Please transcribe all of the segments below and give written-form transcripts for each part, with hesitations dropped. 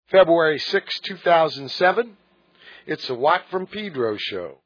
February 6, 2007. It's the Watt from Pedro show.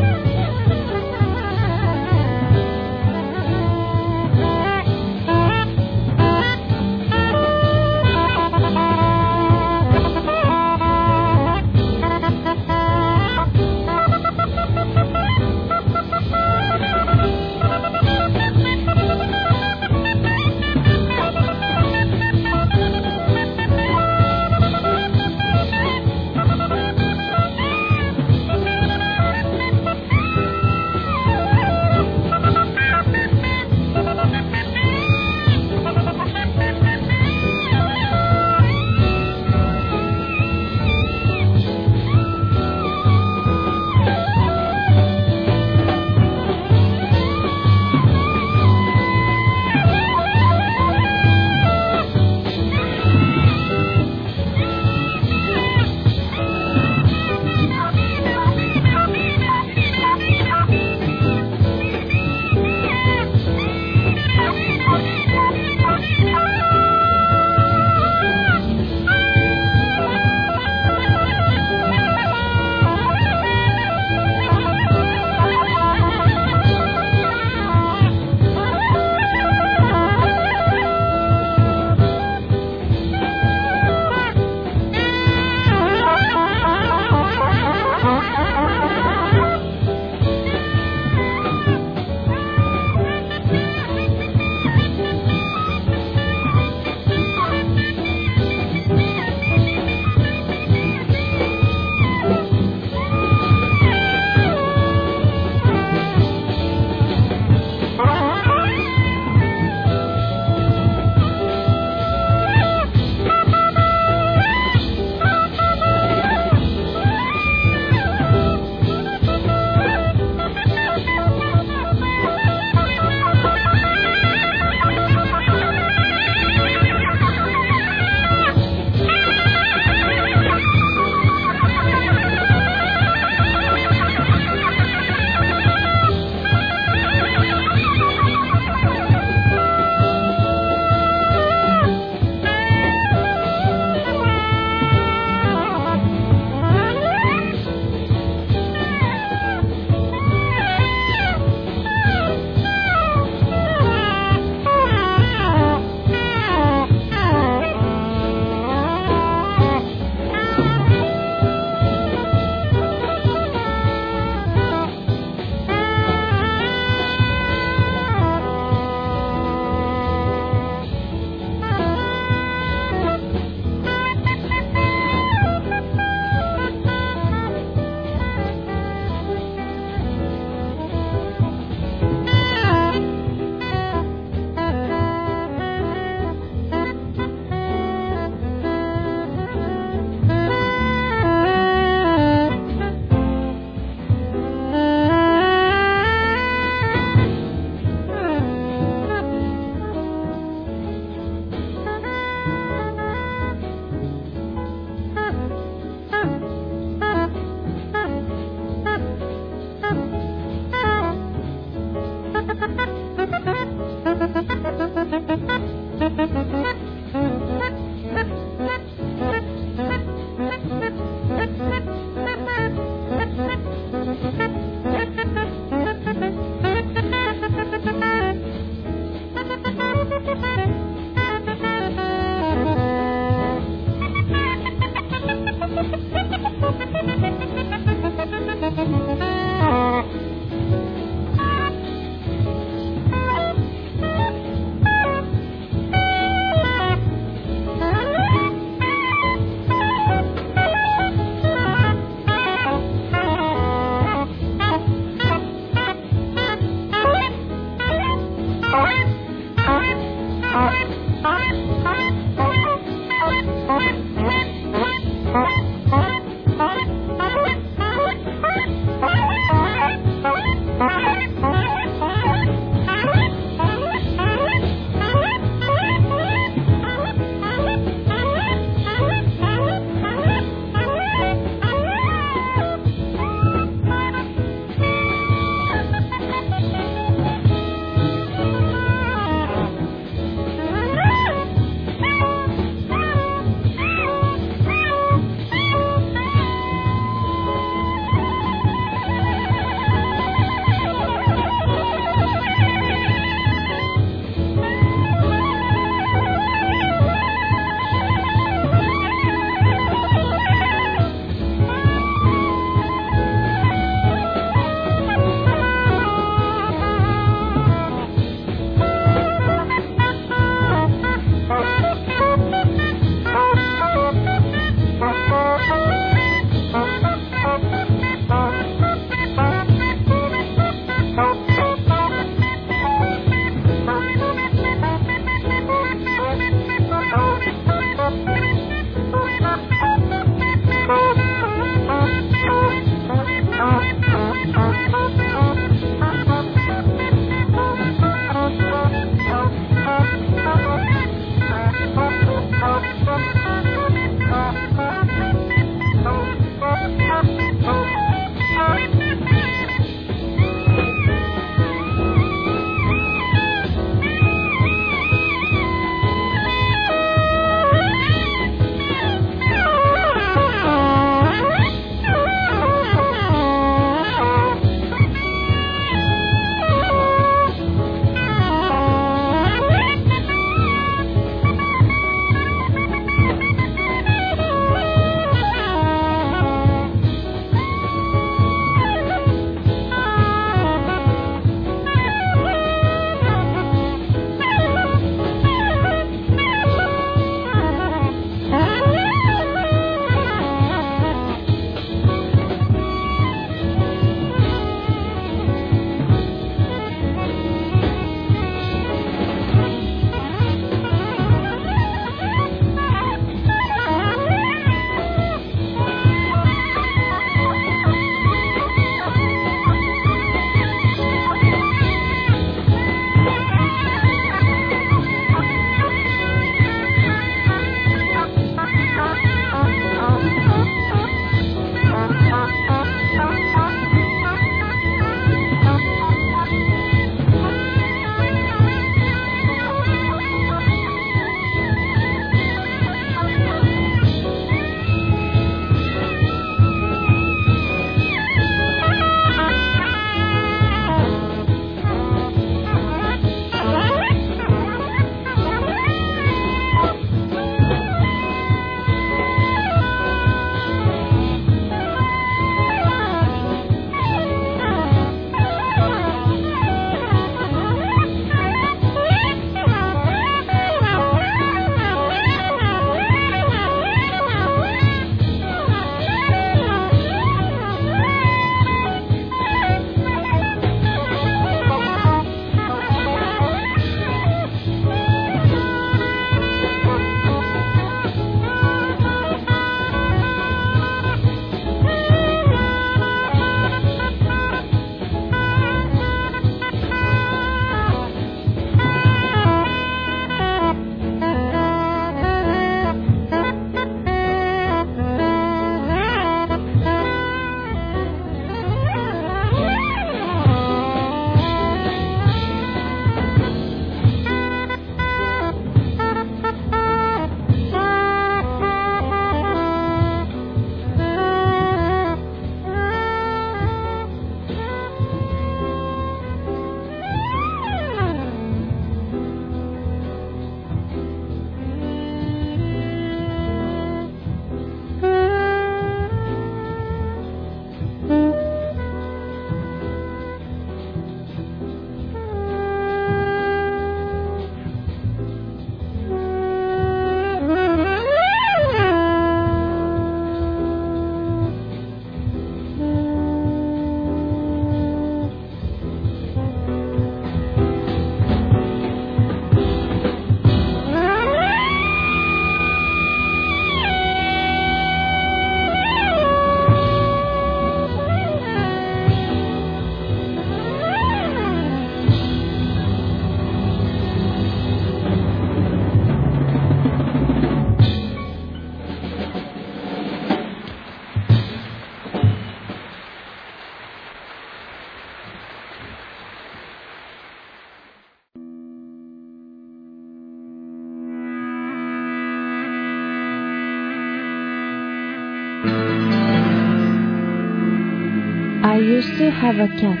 I used to have a cat.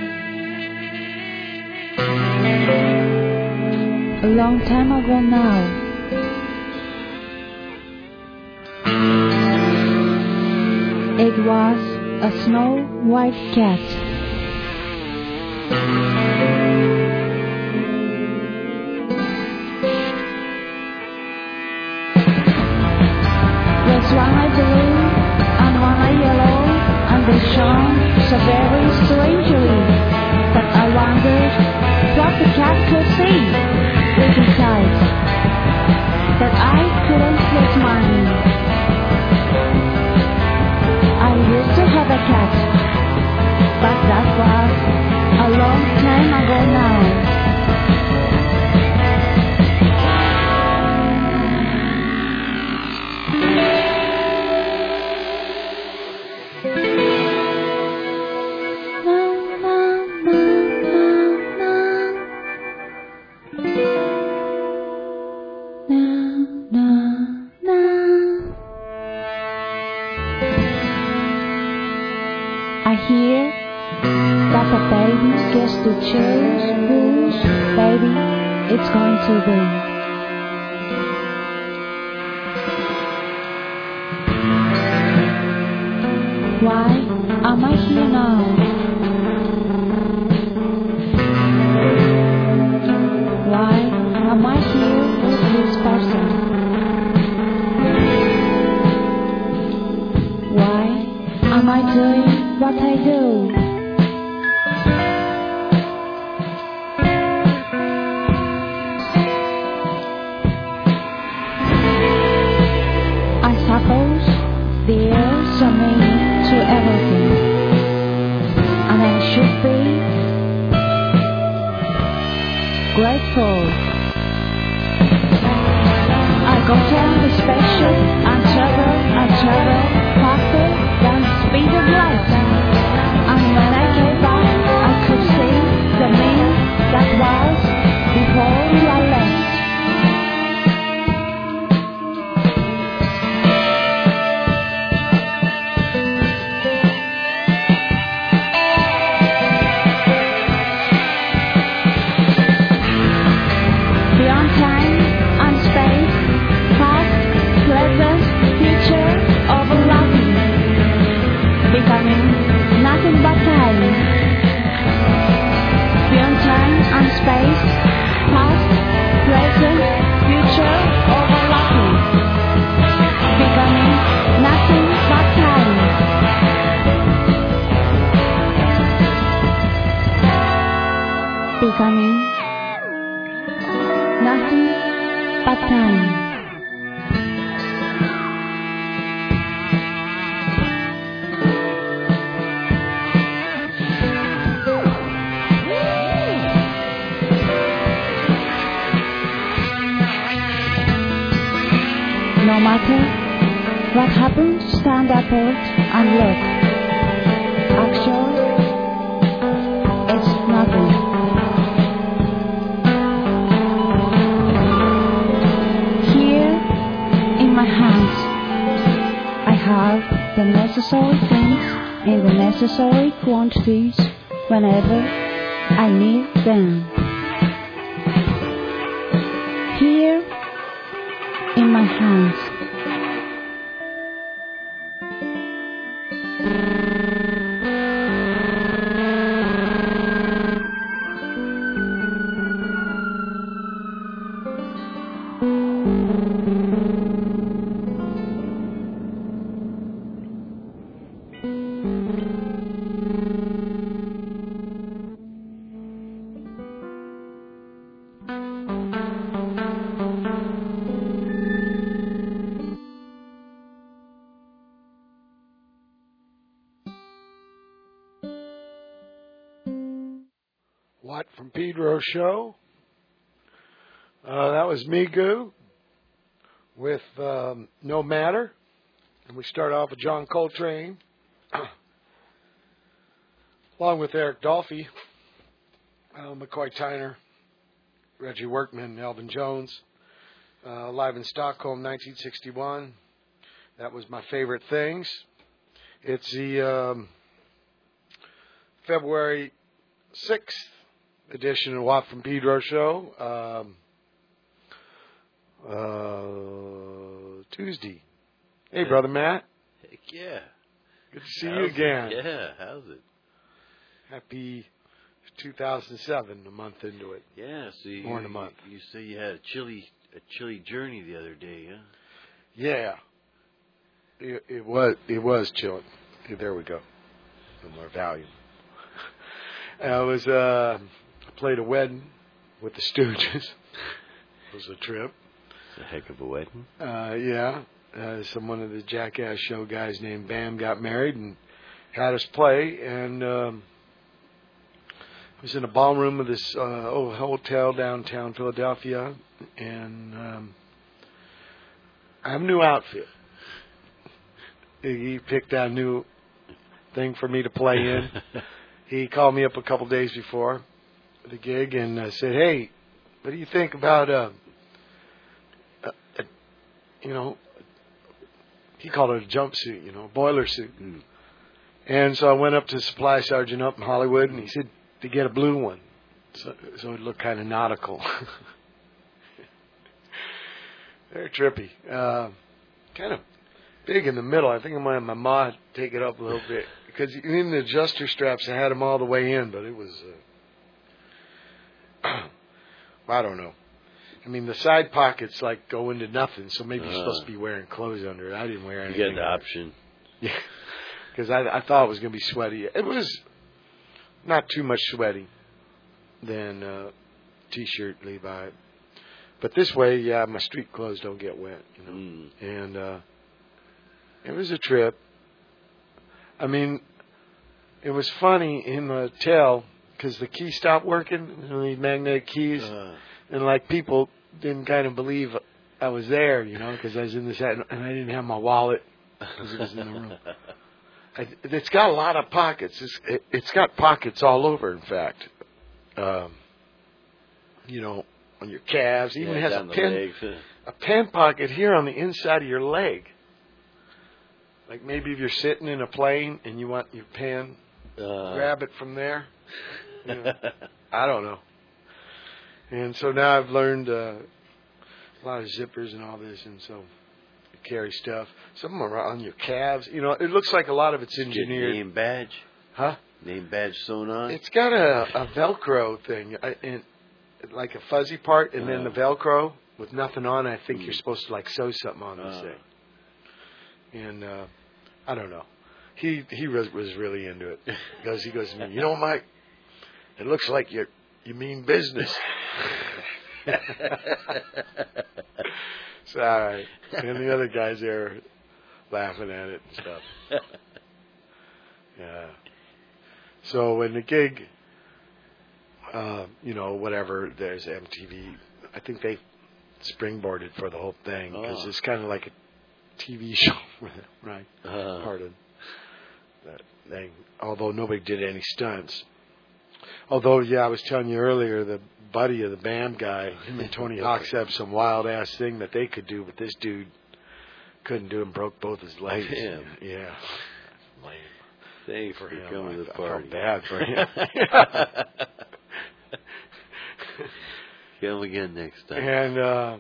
A long time ago now. It was a snow white cat. There's one eye blue and one eye yellow, and they shone so very strangely that I wondered what the cat could see with his eyes that I couldn't look mine. I used to have a cat, but that was a long time ago now. I hear that the baby gets to choose whose baby it's going to be. Why am I here now? Why am I here with this person? Why am I doing what I do? I suppose there's a meaning to everything, and I should be grateful. I go down the spaceship and travel faster than the speed of light. And when I came back, I could see the me that was before I left. Beyond time and space, past, present, future, overlapping, becoming nothing but time. Beyond time and space, past, present, future, overlapping, becoming nothing but time. Becoming nothing but time. No matter what happens, stand up and look. Actually, it's nothing. Here, in my hands, I have the necessary things in the necessary quantities whenever I need them. Here, in my hands. Watt from Pedro show. That was Migu with No Matter. And we start off with John Coltrane, along with Eric Dolphy, McCoy Tyner, Reggie Workman, Elvin Jones, live in Stockholm, 1961. That was My Favorite Things. It's the February 6th edition of the Watt from Pedro show. Tuesday. Hey, Brother Matt. Heck yeah. Good to see you again. Yeah, how's it? Happy 2007, a month into it. Yeah, so more than a month. You say you had a chilly journey the other day, huh? Yeah. It was chilling. There we go. No more volume. I played a wedding with the Stooges. It was a trip. It's a heck of a wedding. Yeah. One of the Jackass show guys named Bam got married and had us play, and I was in a ballroom of this old hotel downtown Philadelphia, and I have a new outfit. He picked out a new thing for me to play in. He called me up a couple days before the gig and said, "Hey, what do you think about he called it a jumpsuit, a boiler suit." Mm. And so I went up to the supply sergeant up in Hollywood, and he said to get a blue one, so it looked kind of nautical. They're trippy. Kind of big in the middle. I think I might have my ma take it up a little bit, because in the adjuster straps, I had them all the way in, but it was, I don't know. I mean, the side pockets go into nothing, so maybe you're supposed to be wearing clothes under it. I didn't wear anything. You got the option. Yeah, because I thought it was going to be sweaty. It was not too much sweaty than T-shirt Levi. But this way, yeah, my street clothes don't get wet. Mm. And it was a trip. I mean, it was funny in the hotel because the key stopped working, the magnetic keys, and people didn't kind of believe I was there, because I was in this, and I didn't have my wallet because it was in the room. It's got a lot of pockets. It's got pockets all over, in fact. On your calves. Even has a pen pocket here on the inside of your leg. Like maybe if you're sitting in a plane and you want your pen, grab it from there. I don't know. And so now I've learned a lot of zippers and all this, and so you carry stuff. Some of them are on your calves. It looks like a lot of it's engineered. Name badge? Huh? Name badge sewn on? It's got a Velcro thing, and like a fuzzy part, and then the Velcro with nothing on. I think you're supposed to sew something on this thing. And I don't know. He was really into it. He goes to me, Mike, it looks like you mean business. So, all right. And the other guys there laughing at it and stuff. Yeah. So when the gig, whatever, there's MTV. I think they springboarded for the whole thing because it's kind of like a TV show, right? Part of that thing. Although nobody did any stunts. Although, yeah, I was telling you earlier, the buddy of the Bam guy, him and Tony Hawks have some wild-ass thing that they could do, but this dude couldn't do and broke both his legs. Damn. Yeah. Lame. Thanks for coming to the party. I felt bad for him. Come again next time. And,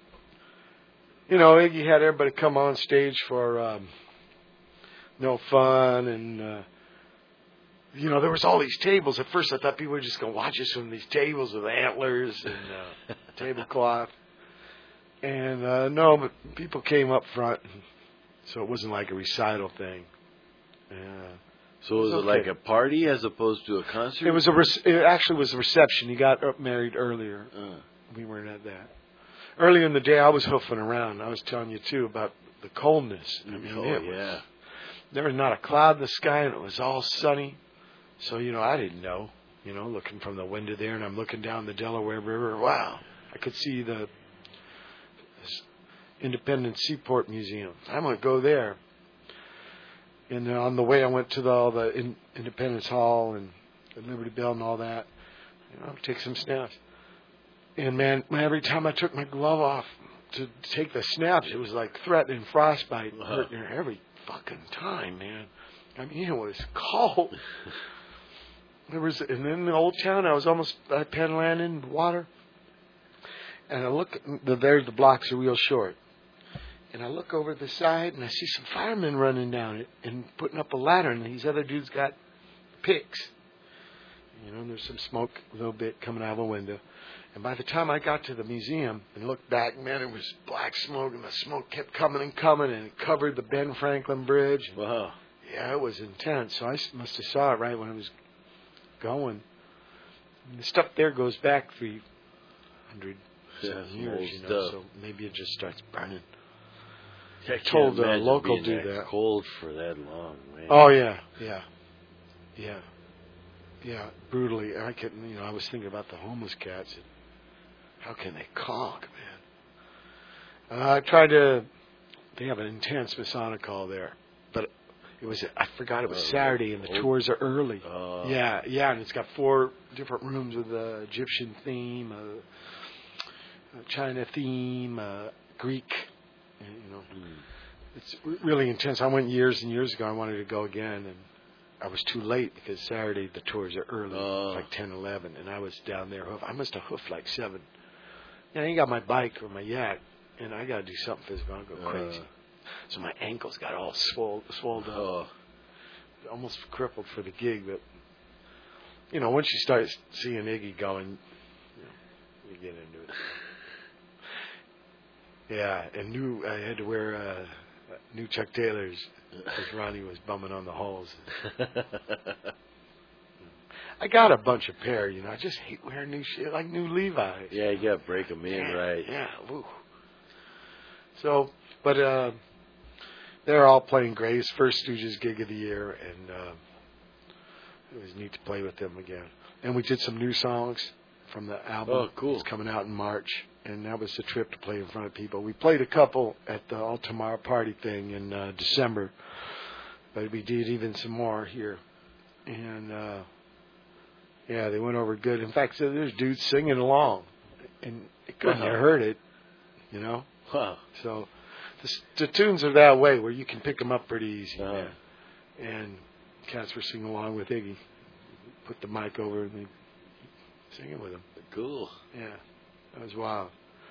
Iggy had everybody come on stage for No Fun, and there was all these tables. At first, I thought people were just going to watch us from these tables with antlers and tablecloth. And no, but people came up front, so it wasn't like a recital thing. So was it like a party as opposed to a concert? It actually was a reception. He got married earlier. We weren't at that. Earlier in the day, I was hoofing around. I was telling you too about the coldness. I mean, there was not a cloud in the sky, and it was all sunny. So, I didn't know, looking from the window there, and I'm looking down the Delaware River. Wow. I could see the Independence Seaport Museum. I'm going to go there. And on the way, I went to all the Independence Hall and the Liberty Bell and all that. Take some snaps. And, man, every time I took my glove off to take the snaps, it was like threatening frostbite. Hurting her every fucking time, man. I mean, it was cold. And in the old town, I was almost at Penn Landing, water. And I look, there the blocks are real short. And I look over the side, and I see some firemen running down it and putting up a ladder, and these other dudes got picks. And there's some smoke a little bit coming out of a window. And by the time I got to the museum and looked back, man, it was black smoke, and the smoke kept coming, and it covered the Ben Franklin Bridge. Wow. Yeah, it was intense. So I must have saw it right when it was going. And the stuff there goes back 300 years, so maybe it just starts burning. I told a local dude that. Cold for that long, man. Oh yeah, brutally. And I was thinking about the homeless cats. And how can they conk, man? I tried to. They have an intense Masonic call there, but I forgot it was Saturday, and the tours are early. Yeah, and it's got 4 different rooms with the Egyptian theme, China theme, Greek. It's really intense. I went years and years ago. I wanted to go again, and I was too late because Saturday the tours are early, like 10, 11, and I was down there. I must have hoofed like 7. I ain't got my bike or my yak, and I got to do something physical. I'll go crazy. So my ankles got all swelled up. Almost crippled for the gig, but once you start seeing Iggy going, you get into it. Yeah, and I had to wear new Chuck Taylors because Ronnie was bumming on the holes. I got a bunch of pair, I just hate wearing new shit, like new Levi's. Yeah, you got to break them in, right? Yeah, woo. So, but they're all playing great. It's first Stooges gig of the year, and it was neat to play with them again. And we did some new songs from the album. Oh, cool. It's coming out in March, and that was the trip to play in front of people. We played a couple at the All Tomorrow Party thing in December, but we did even some more here. And, they went over good. In fact, there's dudes singing along, and it couldn't have heard it, Wow. So the tunes are that way where you can pick them up pretty easy, man. And cats were singing along with Iggy. Put the mic over and they singing with him. Cool. Yeah, that was wild.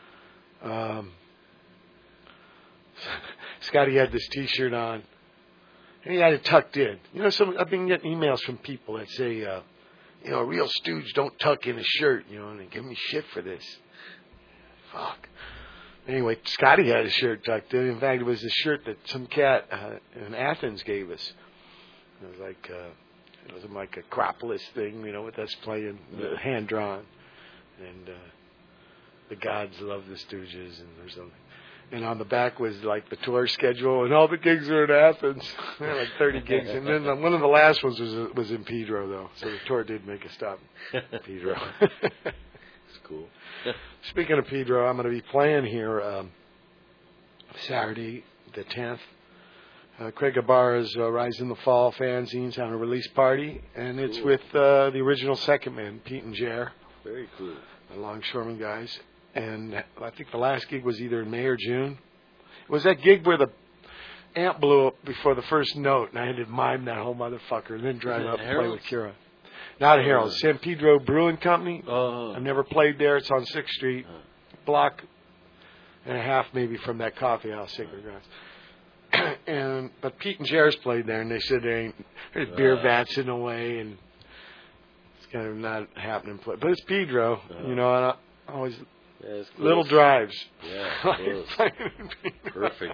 Scotty had this T-shirt on, and he had it tucked in. I've been getting emails from people that say, a real stooge don't tuck in a shirt, and they give me shit for this. Fuck. Anyway, Scotty had his shirt tucked in. In fact, it was a shirt that some cat in Athens gave us. It was like a Acropolis thing, with us playing hand drawn, and the gods love the Stooges, and on the back was like the tour schedule, and all the gigs are in Athens, like 30 gigs, and then one of the last ones was in Pedro though, so the tour did make a stop in Pedro. It's cool. Speaking of Pedro, I'm going to be playing here Saturday the 10th. Craig Ibarra's Rise in the Fall fanzines on a release party, and it's with the original Second Man, Pete and Jer. Very cool. The Longshoreman guys. And I think the last gig was either in May or June. It was that gig where the amp blew up before the first note, and I had to mime that whole motherfucker and then drive up and play with Kira. Not at Harold's. San Pedro Brewing Company. I've never played there. It's on 6th Street. Block and a half maybe from that coffee house, Sacred Grounds. But Pete and Jer's played there, and they said there's beer vats in the way, and it's kind of not happening. But it's Pedro, and I always little drives. Yeah, perfect.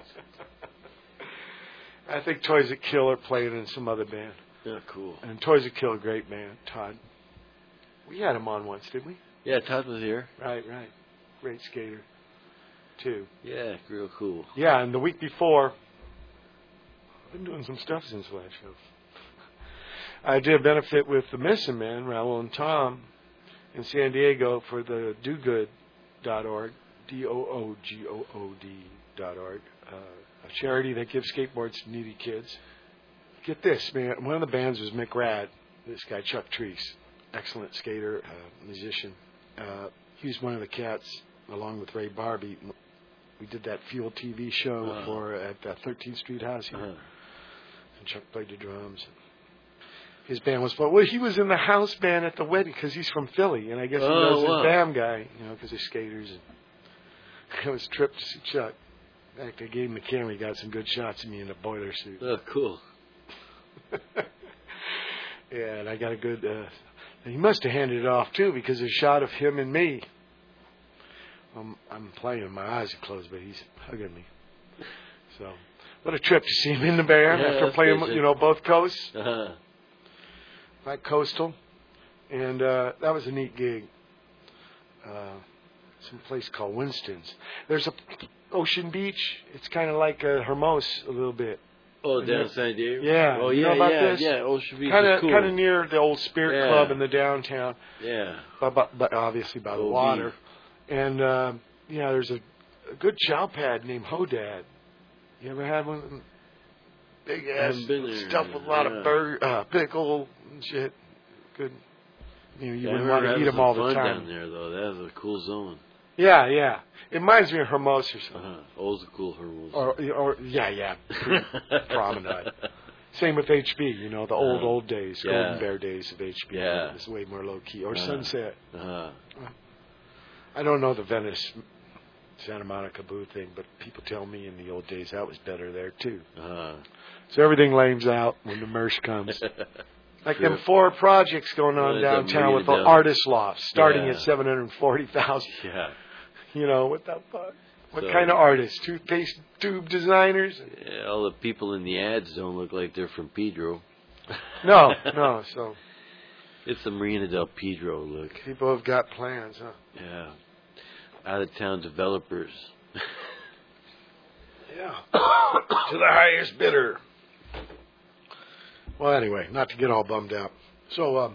I think Toys That Kill are playing in some other band. Yeah, cool. And Toys That Kill, a great band. Todd. We had him on once, didn't we? Yeah, Todd was here. Right. Great skater, too. Yeah, real cool. Yeah, and the week before, I've been doing some stuff since last show. I did a benefit with the Missing Man, Raul and Tom, in San Diego for the DoGood.org, DOOGOOD.org, a charity that gives skateboards to needy kids. Get this, man. One of the bands was Mick Rad, this guy, Chuck Treese. Excellent skater, musician. He was one of the cats, along with Ray Barbie. We did that Fuel TV show at the 13th Street House here. And Chuck played the drums. his band was playing. Well, he was in the house band at the wedding because he's from Philly, and I guess he knows his BAM guy, because they're skaters. And I was tripped to see Chuck. In fact, I gave him the camera. He got some good shots of me in a boiler suit. Oh, cool. Yeah, and I got a good... he must have handed it off, too, because there's a shot of him and me. I'm playing with my eyes are closed, but he's hugging me. So, what a trip to see him in the band after playing, both coasts. Uh-huh. Like Coastal. And that was a neat gig. Some place called Winston's. There's a Ocean Beach. It's kind of like Hermos a little bit. Oh, down San Diego? Yeah. Oh, you yeah, know about this? Yeah, Ocean Beach is cool. Kind of near the old Spirit Club in the downtown. Yeah. But obviously by the water. And, there's a good chow pad named Hodad. You ever had one? Big ass stuff with a lot of pickle and shit. Good. You wouldn't want to eat them all the time. Down there, though. That was a cool zone. Yeah. It reminds me of Hermos or something. Old school Hermos. Or Promenade. Same with HB, the old days, Golden Bear days of HB. Yeah. It's way more low key. Or Sunset. Uh-huh. I don't know the Venice, Santa Monica booth thing, but people tell me in the old days that was better there too. So everything lames out when the merch comes. Like them 4 projects going on downtown with the artist loft, starting at $740,000. Yeah. What the fuck? What kind of artists? Toothpaste tube designers? Yeah, all the people in the ads don't look like they're from Pedro. No. So it's the Marina del Pedro look. People have got plans, huh? Yeah. Out of town developers. Yeah. To the highest bidder. Well, anyway, not to get all bummed out. So,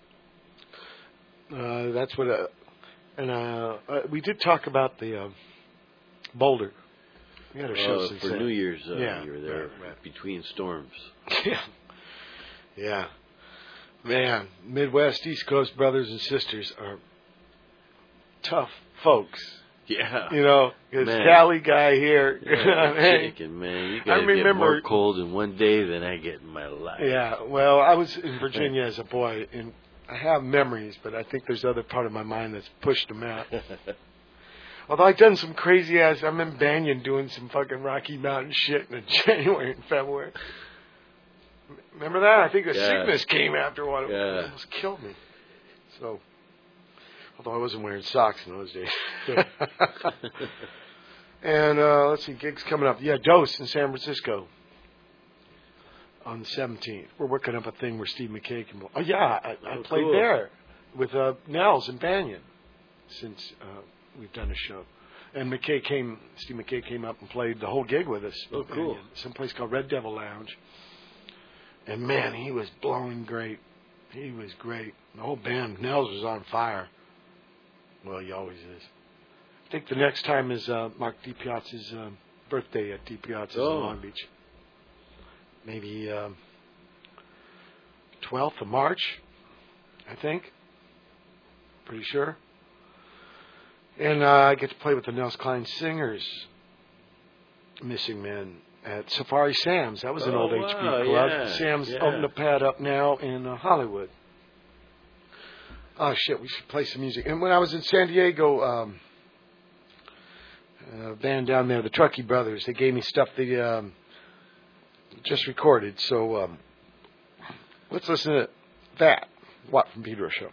that's what. We did talk about the Boulder. We had a show since for then. New Year's. You were there between storms. Yeah. Man, Midwest, East Coast brothers and sisters are tough folks. Yeah. This Cali guy here. Man, you guys get more cold in one day than I get in my life. Yeah, well, I was in Virginia as a boy, and I have memories, but I think there's other part of my mind that's pushed them out. Although I've done some crazy ass, I'm in Banyan doing some fucking Rocky Mountain shit in January and February. Remember that? I think the sickness came after one. It almost killed me. So, although I wasn't wearing socks in those days. And let's see, gigs coming up. Yeah, Dose in San Francisco on the 17th. We're working up a thing where Steve McKay can. Oh yeah, I played there with Nels and Banyan since we've done a show. And Steve McKay came up and played the whole gig with us. Oh, cool. Someplace called Red Devil Lounge. And man, he was blowing great. He was great. The whole band, Nels was on fire. Well, he always is. I think the next time is Mark DiPiazza's birthday at DiPiazza's in Long Beach. Maybe 12th of March, I think. Pretty sure. And I get to play with the Nels Klein Singers, Missing Men, at Safari Sam's. That was an old HB club. Yeah, Sam's opened a pad up now in Hollywood. Oh, shit, we should play some music. And when I was in San Diego, band down there, the Truckee Brothers, they gave me stuff they just recorded. So let's listen to that. Watt from Pedro Show.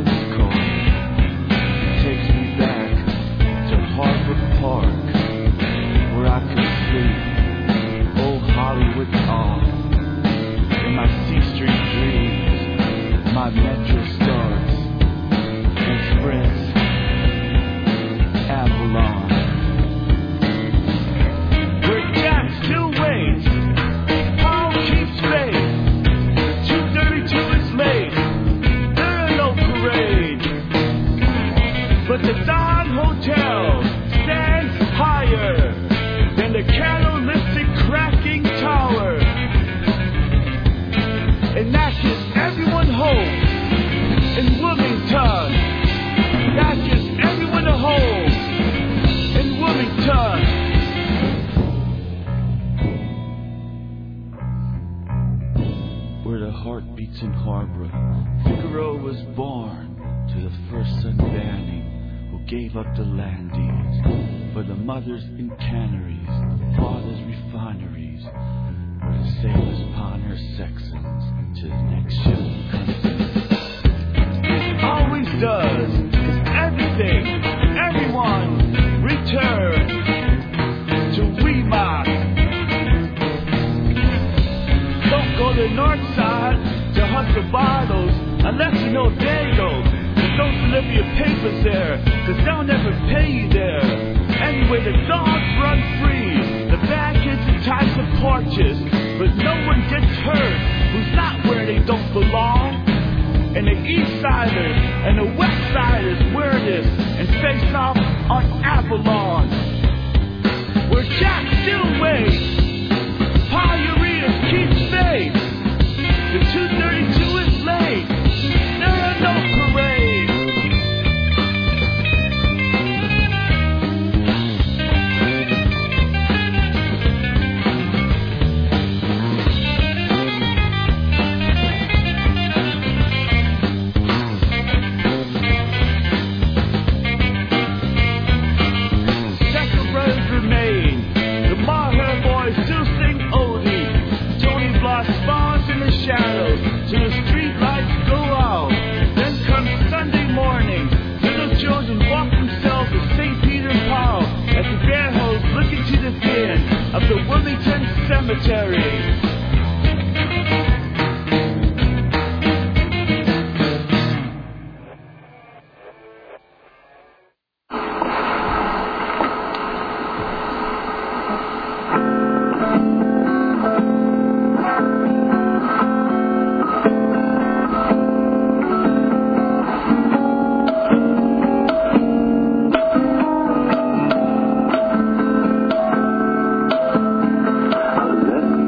is called. It takes me back to Harbor Park, where I could sleep. Old Hollywood off. In my C Street dreams, my metro starts. Express, Avalon. Where Jack still waits, Paul keeps faith. The 232 is late, there are no parades. But the Don Hotel stands higher than the catalytic cracking tower. And that's just everyone home in Wilmington. That's just everyone at home in Wilmington. Where the heart beats in Harbor, Figaro was born to the first son Banning, who gave up the landings for the mothers in canneries, the fathers refineries, where the sailors pawn her sexons to the next ship comes in. It always does, 'cause everything, everyone returns to Weymouth. Don't go to the north side to hunt for bottles unless you know Dago. But don't deliver your papers there, 'cause they'll never pay you there. Anyway, the dogs run free, the bad kids entice the porches, but no one gets hurt who's not where they don't belong. And the east siders and the west siders wear this and face off on Avalon, where Jack still waits. Pioneers keep faith. The 232 is late. There are no parades. Second brothers remain. The Maher boys still sing oldies. Tony Bloss spawns in the shadows till the street lights go out. Then comes Sunday morning. Little children walk themselves to St. Peter and Paul as the bear hoes look into the bin of the Wilmington Cemetery. I was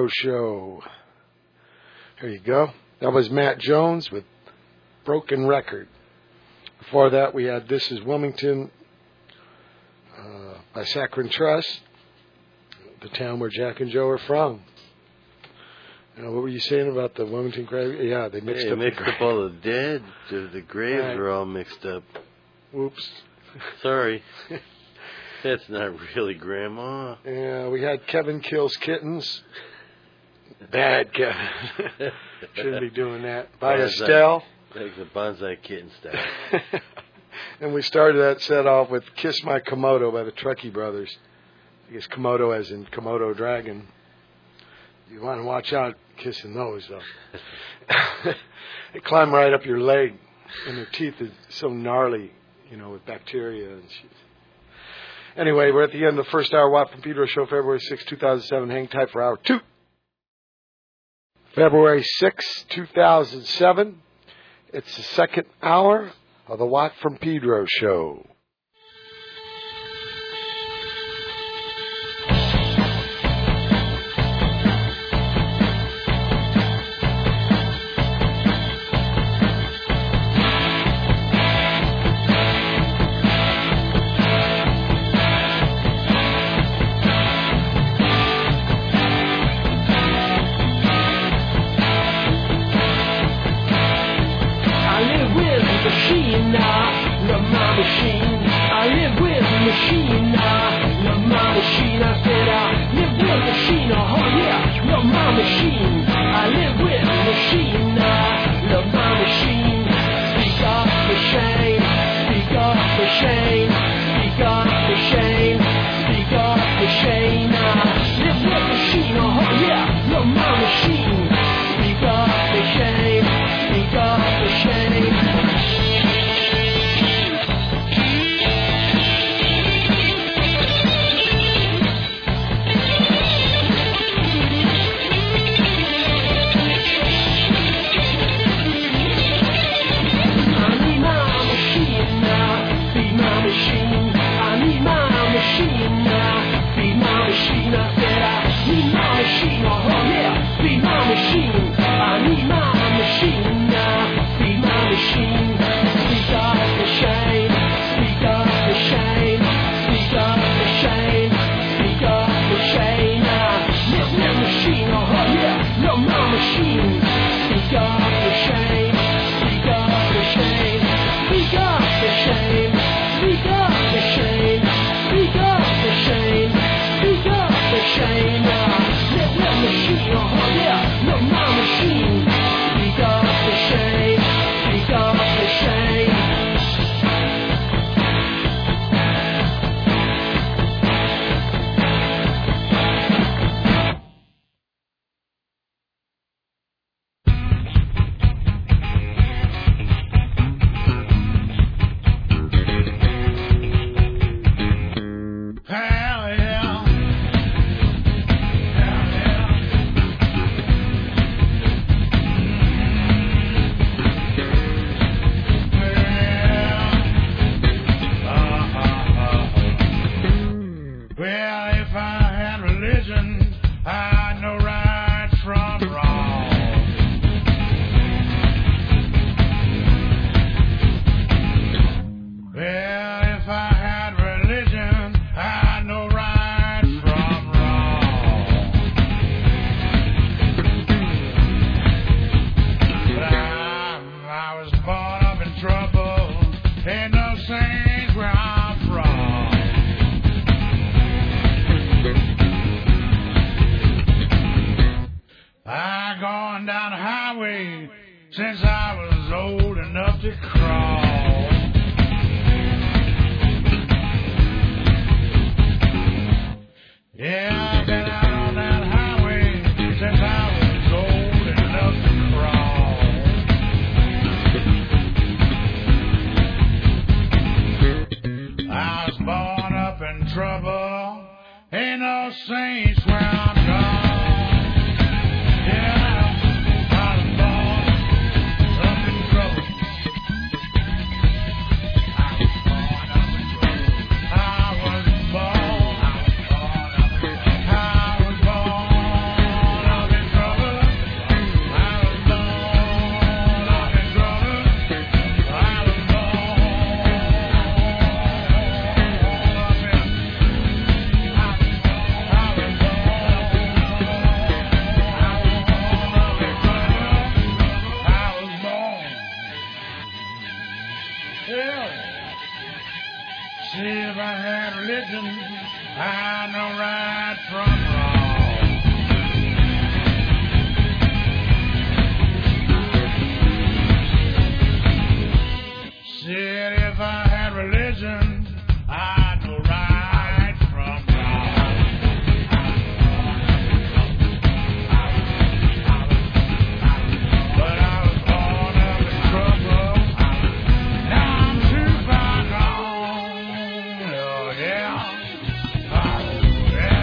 Pedro Show. There you go. That was Matt Jones with Broken Record. Before that, we had This Is Wilmington by Saccharin Trust, the town where Jack and Joe are from. What were you saying about the Wilmington grave? Yeah, they mixed up all the dead. The graves were all mixed up. Whoops. Sorry. That's not really Grandma. Yeah, we had Kevin Kills Kittens. Bad Kevin. Shouldn't be doing that. By Estelle. Like the Bonsai Kitten style. And we started that set off with Kiss My Komodo by the Truckee Brothers. I guess Komodo as in Komodo dragon. You want to watch out kissing those, though. They climb right up your leg, and their teeth is so gnarly, with bacteria and shit. Anyway, we're at the end of the first hour. Watt from Pedro Show, February 6, 2007. Hang tight for hour 2. February 6, 2007. It's the second hour of the Watt from Pedro Show. religion, I know right from wrong. Said if I had religion, I'd know right from wrong. But I was born up in trouble. Now I'm too far gone. Oh yeah. Oh yeah.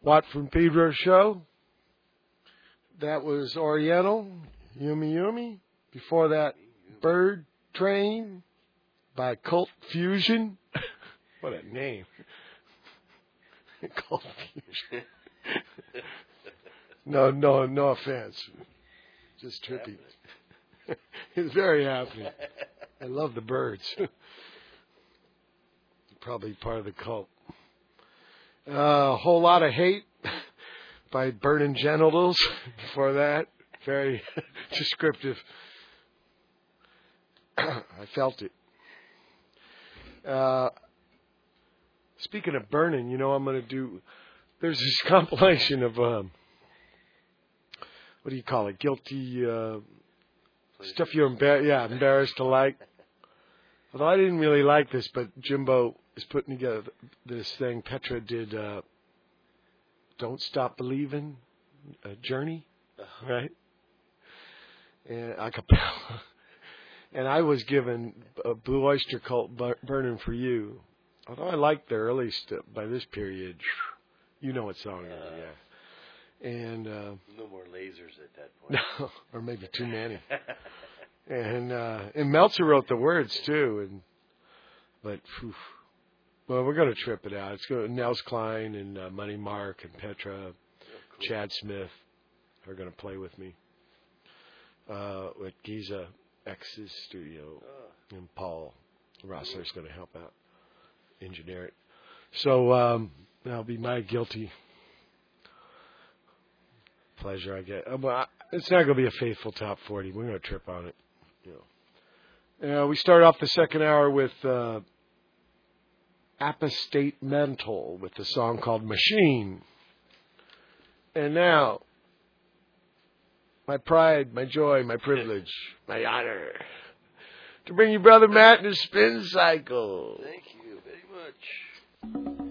Watt from Pedro show. That was Oriental, Yumi Yumi. Before that, Bird Train by Cult Fusion. What a name. Cult Fusion. No offense. Just trippy. He's very happy. I love the Birds. Probably part of the cult. A whole lot of hate by Burning Genitals. Before that, very descriptive. I felt it. Speaking of burning, you know, I'm going to do. There's this compilation of what do you call it? Guilty stuff you're embarrassed to like. Although I didn't really like this, but Jimbo is putting together this thing. Petra did Don't Stop Believing, Journey, right? And a cappella. And I was given Blue Oyster Cult, Burning for You. Although I liked the early stuff by this period. You know what song it is, yeah. And no more lasers at that point. No, or maybe too many. And Meltzer wrote the words too. But well, we're going to trip it out. It's going to Nels Klein and Money Mark and Petra, cool. Chad Smith are going to play with me. At Giza X's studio, and Paul Rossler's going to help out, engineer it. So that'll be my guilty pleasure, I guess. Well, it's not going to be a faithful top 40. We're going to trip on it. You know. We start off the second hour with Apostate Mental with the song called Machine. And now, my pride, my joy, my privilege, my honor, to bring you Brother Matt and his Spin Cycle. Thank you very much.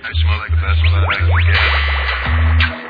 I smoke the best bud I can get.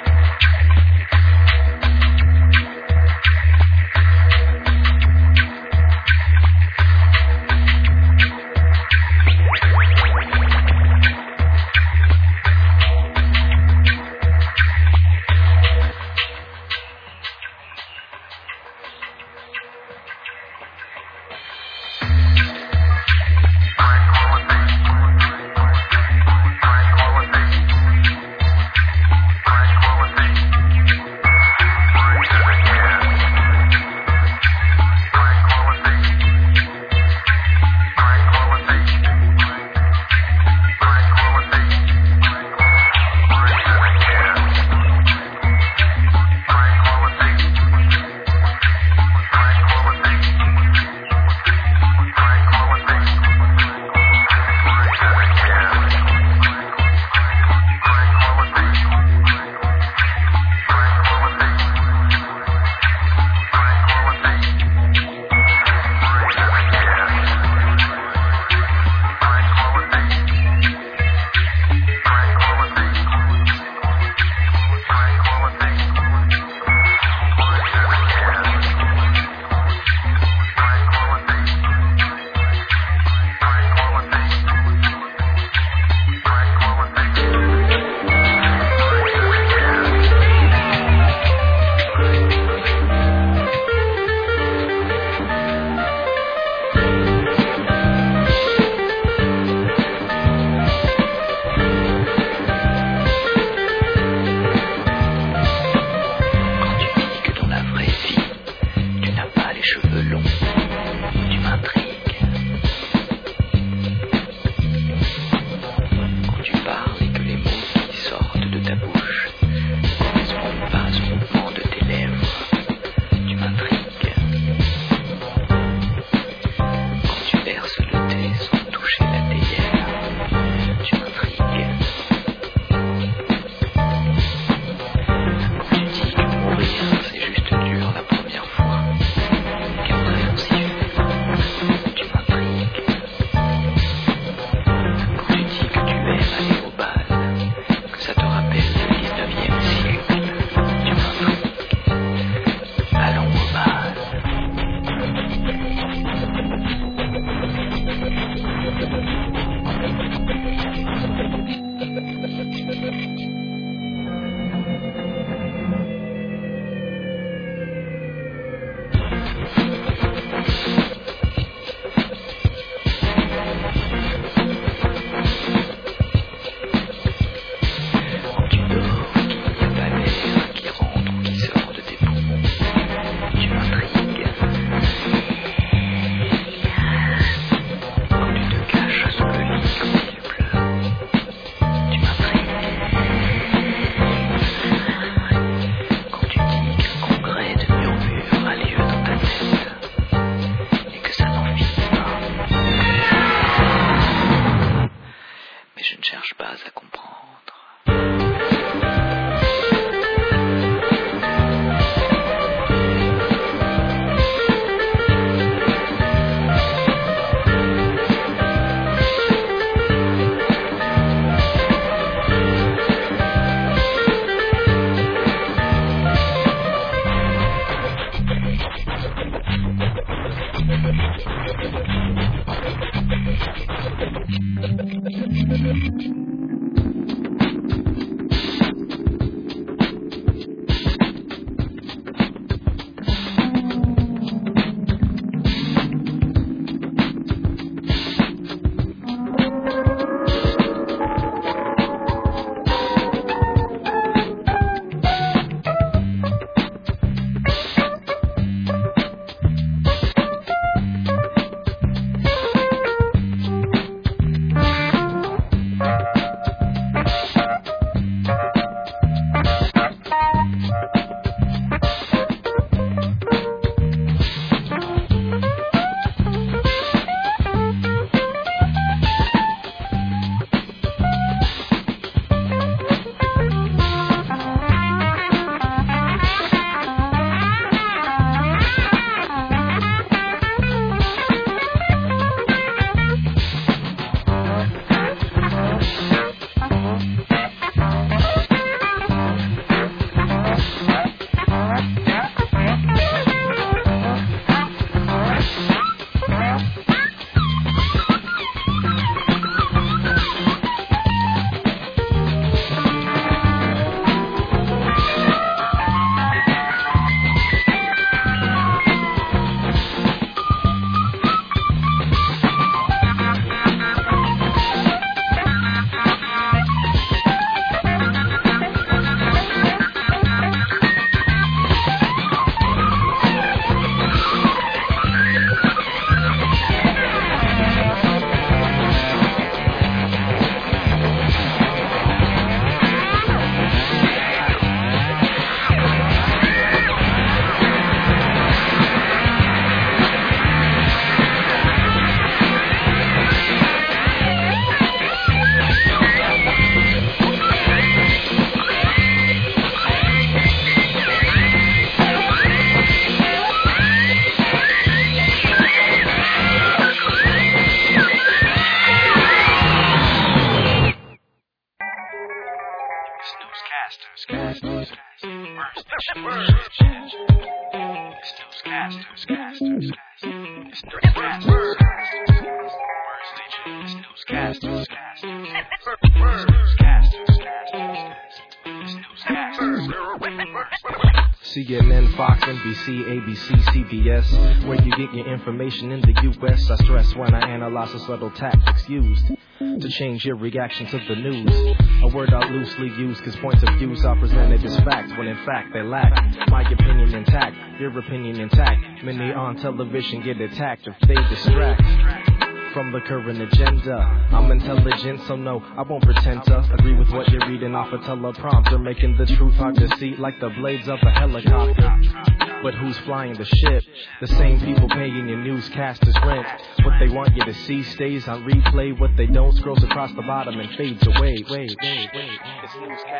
CNN, Fox, NBC, ABC, CBS, where you get your information in the U.S. I stress when I analyze the subtle tactics used to change your reaction to the news. A word I loosely use cause points of views are presented as facts when in fact they lack my opinion intact, your opinion intact. Many on television get attacked if they distract from the current agenda. I'm intelligent, so no, I won't pretend to agree with what you're reading off a teleprompter, making the truth hard to see like the blades of a helicopter. But who's flying the ship? The same people paying your newscasters rent. What they want you to see stays on replay. What they don't scrolls across the bottom and fades away. Wait. It's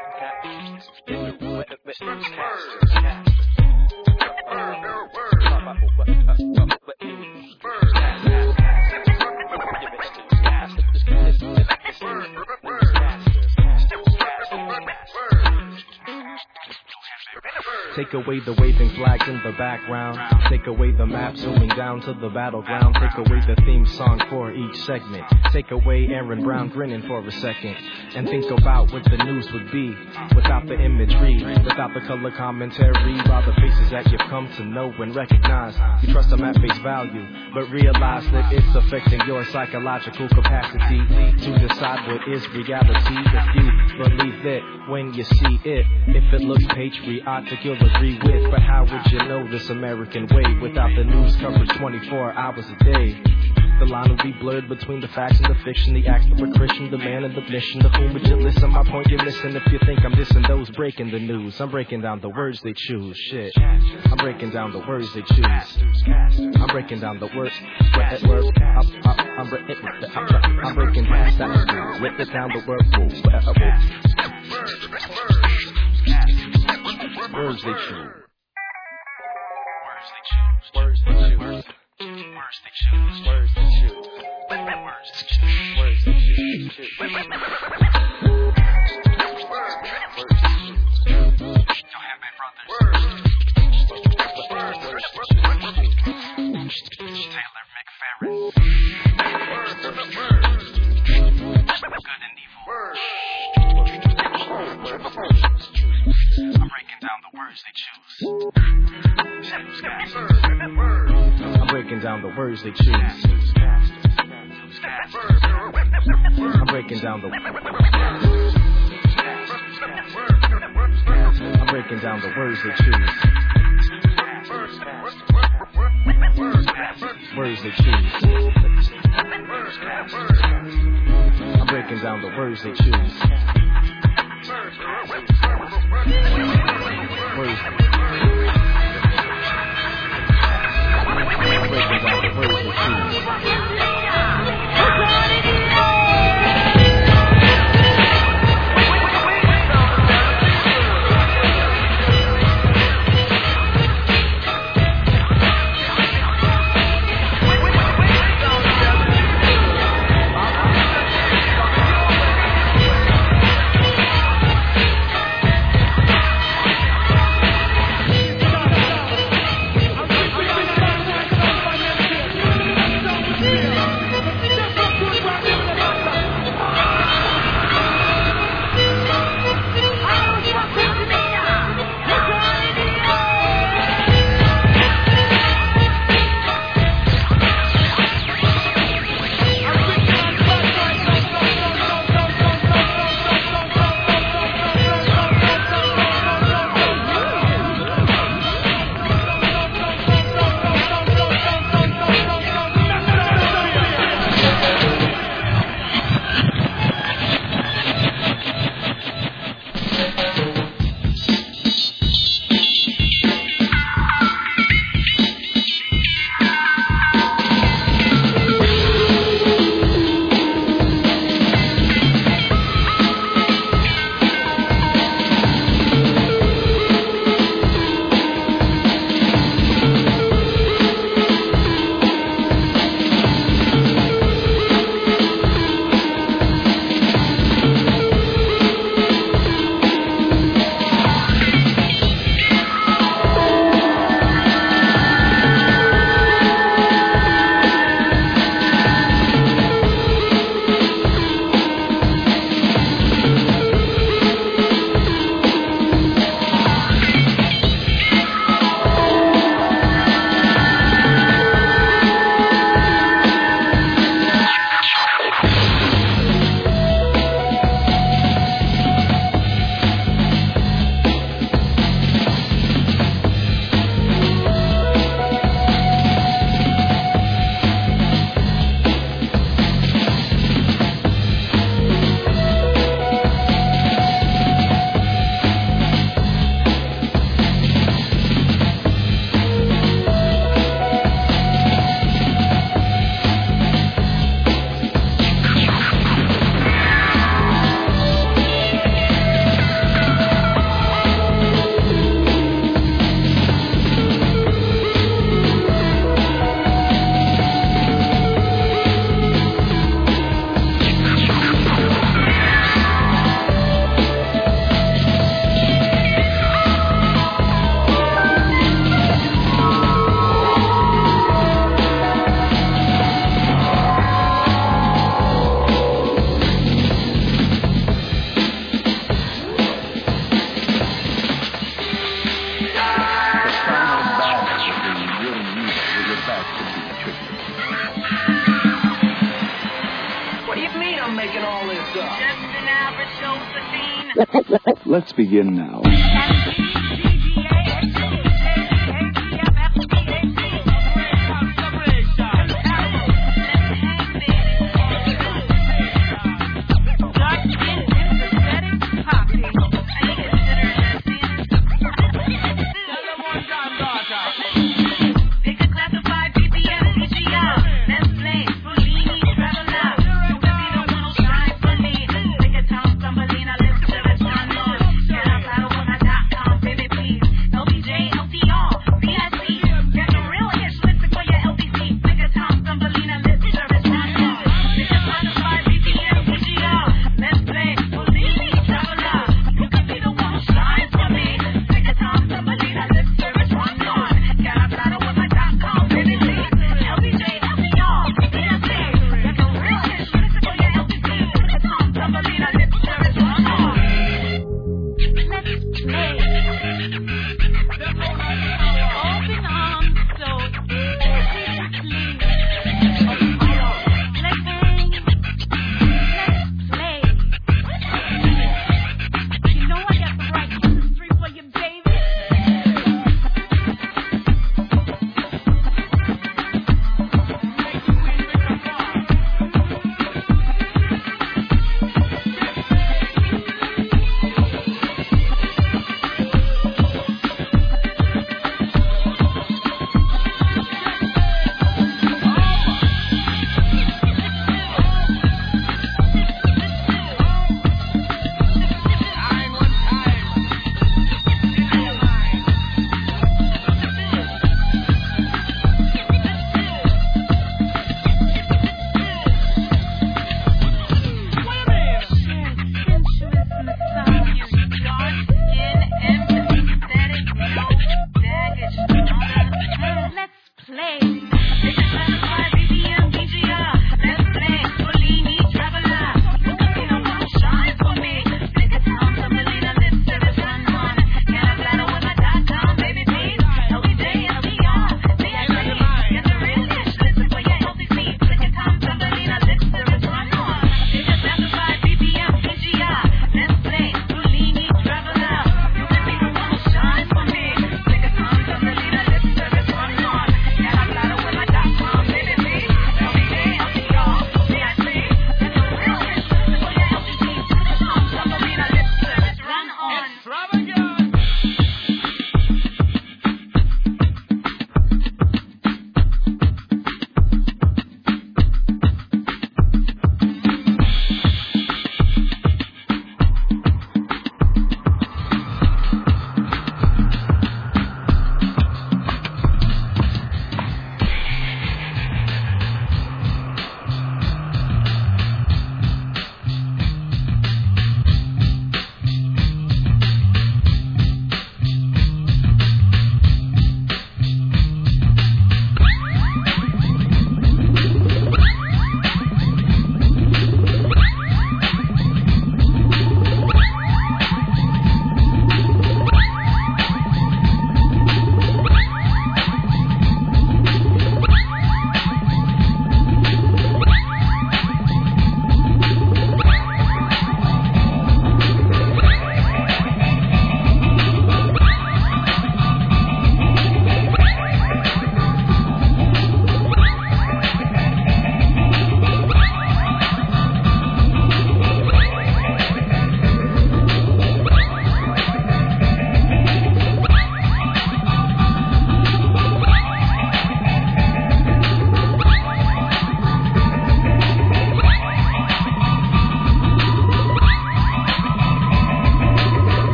Take away the waving flags in the background. Take away the map zooming down to the battleground. Take away the theme song for each segment. Take away Aaron Brown grinning for a second. And think about what the news would be without the imagery, without the color commentary, all the faces that you've come to know and recognize. You trust them at face value, but realize that it's affecting your psychological capacity to decide what is reality. If you believe it when you see it, if it looks patriotic, you'll agree with. But how would you know this American way without the news coverage 24 hours a day? The line will be blurred between the facts and the fiction, the acts, the Christian, the man and the mission. To whom would you listen? My point you're missing if you think I'm dissing those breaking the news. I'm breaking down the words they choose. Shit, I'm breaking down the words they choose. I'm breaking down the words. I'm breaking down the words. Words they choose. Words they choose. Words they choose. Words they choose. Words they choose. Words they choose. Don't have my brothers. Taylor McFerrin. Good and evil. I'm breaking down the words they choose. I'm breaking down the words they choose. I'm breaking down the I'm breaking down the words they choose. Words they choose. I'm breaking down the words they choose. Words. I'm breaking down the words they choose. mean I'm making all this up? Just an average Josephine. Let's begin now. Baby,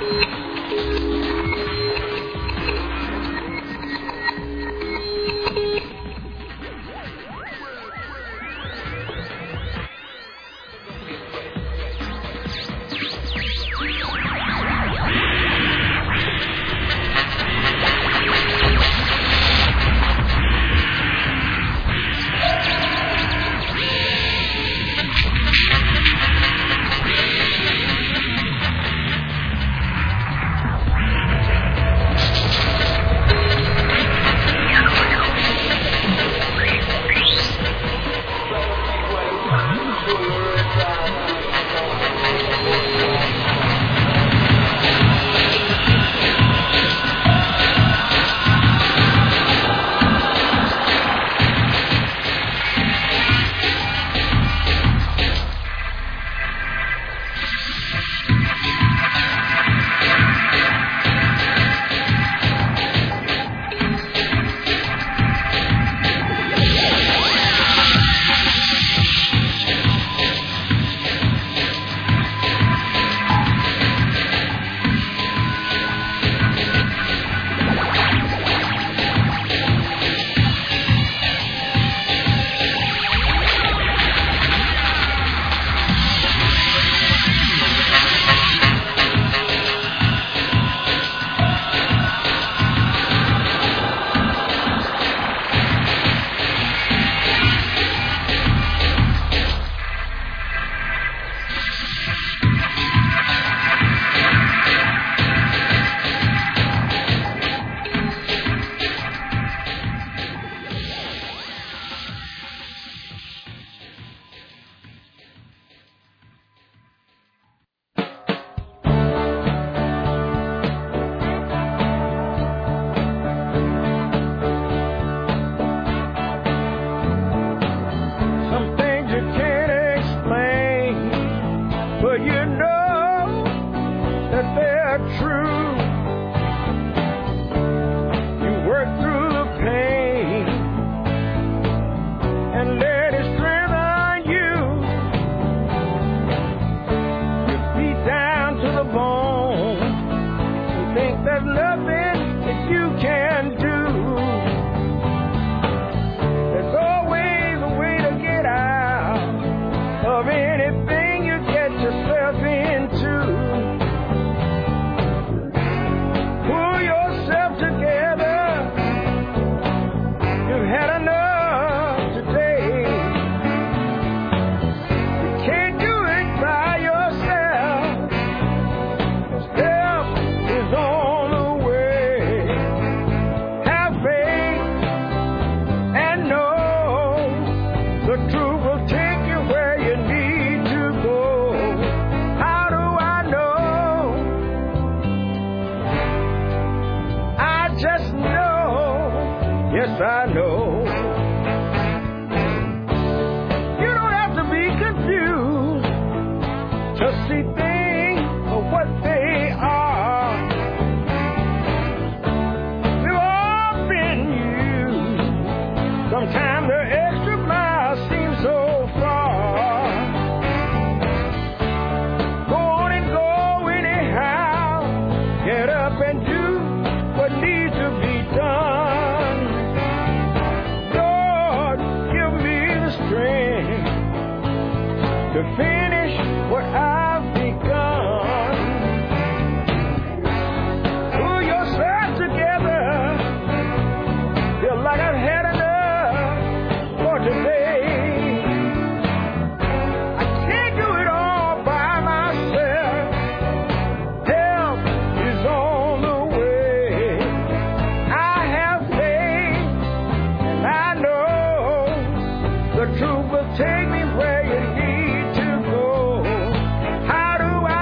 The truth will take me where you need to go. How do I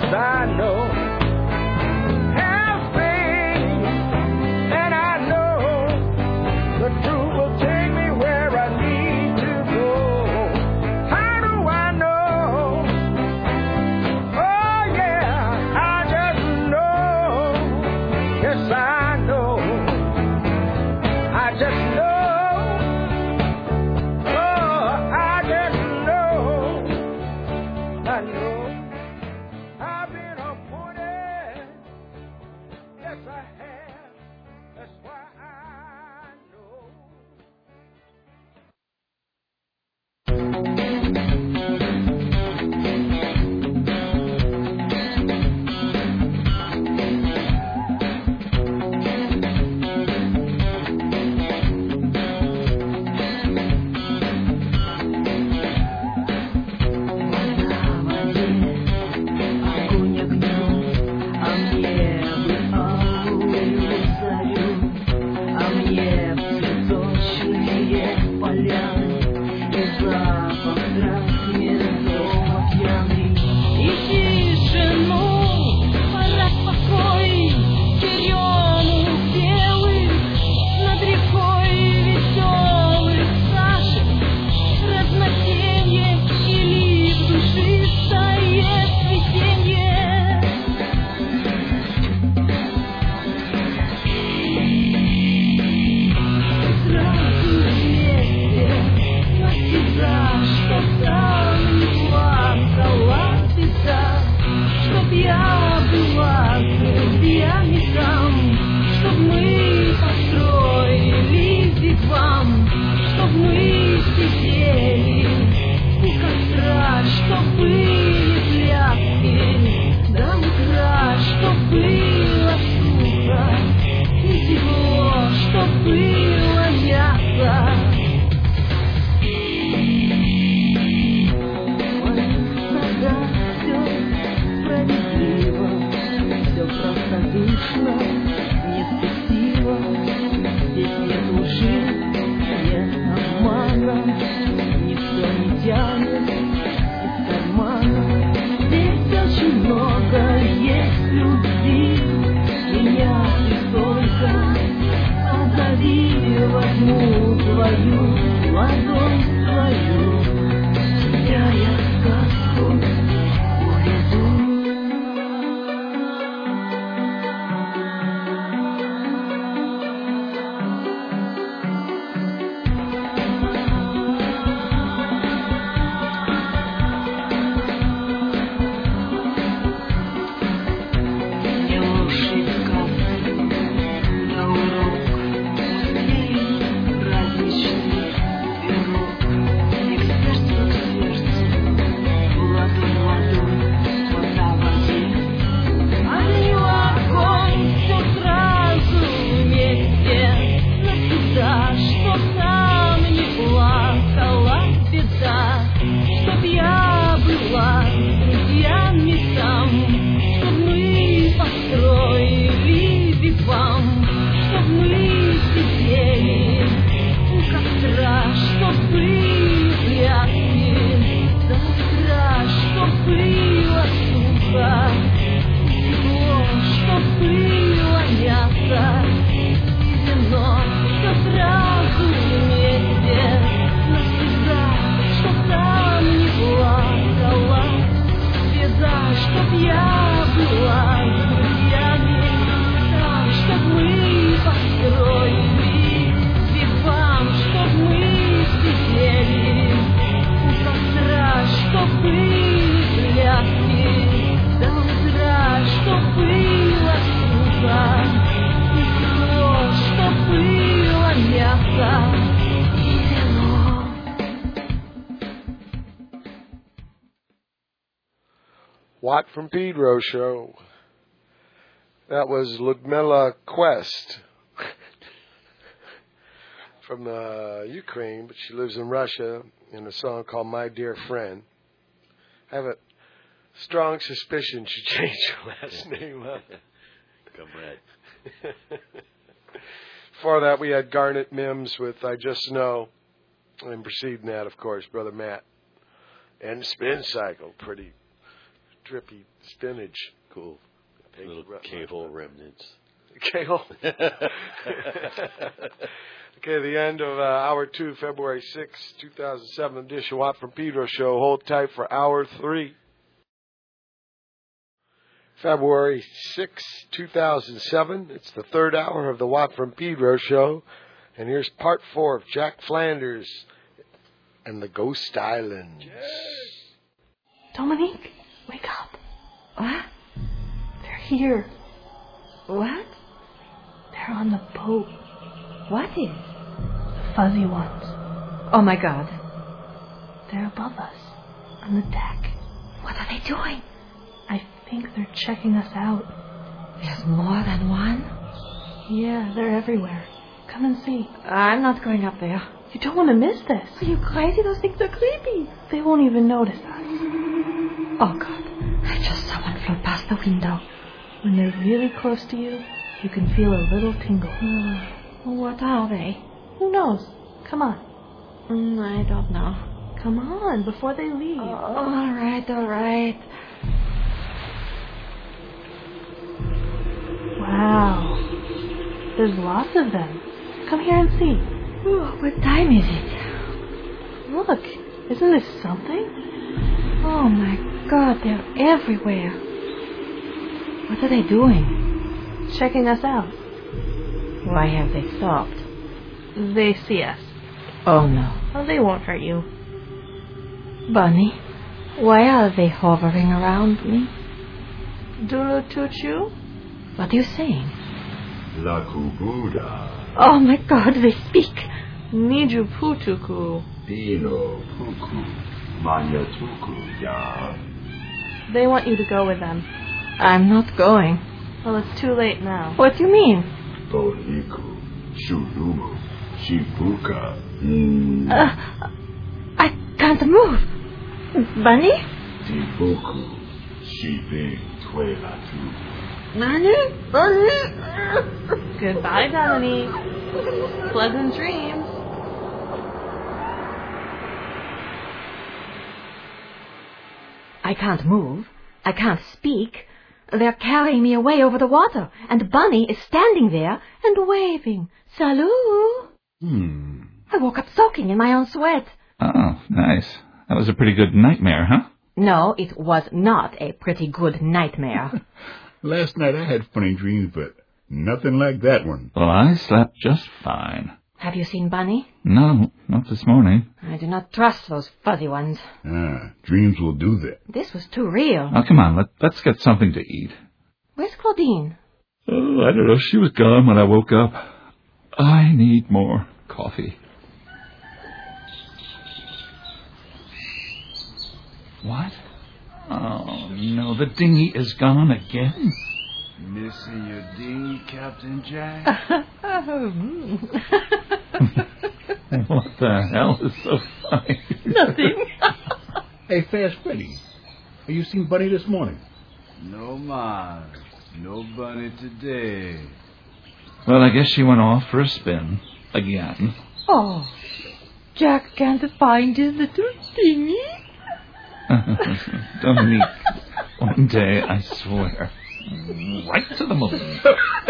I know has been, and I know the truth will take me where I need to go. How do I know? Oh yeah, I just know. Yes, I know. I just know. Oh, I just know. I know. I've been appointed. Yes, I have. That's why I know. Огонь огнем, а мне бы алую зарю, а мне цветочные поляны и запах трав медово пьяный. И тишину, пора покой, черемух белых, над рекой веселых сашек, разнотенье и лик душистое цветенье. Сразу вместе навсегда, чтоб там не плакала беда, чтоб я была с друзьями там, чтоб мы построили вигвам, чтоб мы сидели у костра, чтоб были пляски до утра, чтоб было сухо и тепло, чтоб было мясо. Тогда все справедливо, все простодушно, нет спесиво, здесь нет лжи, нет обмана, никто не тянет из кармана. Здесь очень много есть любви, меня ты только озови, возьму твою ладонь свою, читая сказку уведу. Не ложь и сказки, на урок, музей, праздничный пирог, эксперт к сердцу, ладонь в ладонь, вода в воде. Олью огонь, все сразу вместе, навсегда, чтоб там не плакала беда, чтоб я была с друзьями там, чтоб мы построили вигвам, чтоб мы сидели у костра, чтоб были пляски до утра, чтоб было сухо и тепло, чтоб было мясо и вино, все сразу вместе навсегда, чтоб там не плакала беда, чтоб я была с друзьями там, чтоб мы построили вигвам, чтоб мы сидели у костра, чтоб были пляски до утра, чтоб было сухо и тепло, чтоб было мясо и вино. Watt from Pedro show. That was Ludmila Quest from Ukraine, but she lives in Russia, in a song called My Dear Friend. I have a strong suspicion she changed her last name up. Comrade. Before that, we had Garnet Mims with I Just Know. And preceding that, of course, Brother Matt. And Spin Cycle, pretty trippy spinach. Cool. Thank Little you, Brett. cable remnants. Kale. Okay, the end of Hour 2, February 6, 2007 edition Watt from Pedro show. Hold tight for Hour 3. February 6, 2007. It's the third hour of the Watt from Pedro show. And here's part 4 of Jack Flanders and the Ghost Islands. Dominique, wake up. What? They're here. What? They're on the boat. What is? The fuzzy ones. Oh, my God. They're above us, on the deck. What are they doing? I think they're checking us out. There's more than one? Yeah, they're everywhere. Come and see. I'm not going up there. You don't want to miss this. Are you crazy? Those things are creepy. They won't even notice us. Oh, God. I just saw one float past the window. When they're really close to you, you can feel a little tingle. What are they? Who knows? Come on. I don't know. Come on, before they leave. All right. Wow. There's lots of them. Come here and see. Oh, what time is it? Look, isn't this something? Oh, my God, they're everywhere. What are they doing? Checking us out. Why have they stopped? They see us. Oh, no. Oh, they won't hurt you. Bunny, why are they hovering around me? Dulu-tuchu? What are you saying? La Kubuda. Oh, my God, they speak. Niju-putuku. Dino Puku. Manyatuku ya. They want you to go with them. I'm not going. Well, it's too late now. What do you mean? Toliku. Shulumu. Shibuka. I can't move. Bunny? Tibuku. Shibing Tuelatu. Bunny? Goodbye, Dominique. Pleasant dreams. I can't move. I can't speak. They're carrying me away over the water, and Bunny is standing there and waving. Salut! I woke up soaking in my own sweat. Oh, nice. That was a pretty good nightmare, huh? No, it was not a pretty good nightmare. Last night I had funny dreams, but nothing like that one. Well, I slept just fine. Have you seen Bunny? No, not this morning. I do not trust those fuzzy ones. Dreams will do that. This was too real. Oh, come on, let's get something to eat. Where's Claudine? Oh, I don't know. She was gone when I woke up. I need more coffee. What? Oh, no, the dinghy is gone again. Missing your dinghy, Captain Jack? What the hell is so funny? Nothing. Hey, Fast Freddy, have you seen Bunny this morning? No, ma. No Bunny today. Well, I guess she went off for a spin. Again. Oh, Jack can't find his little dinghy. Dominique, one day, I swear, right to the moon.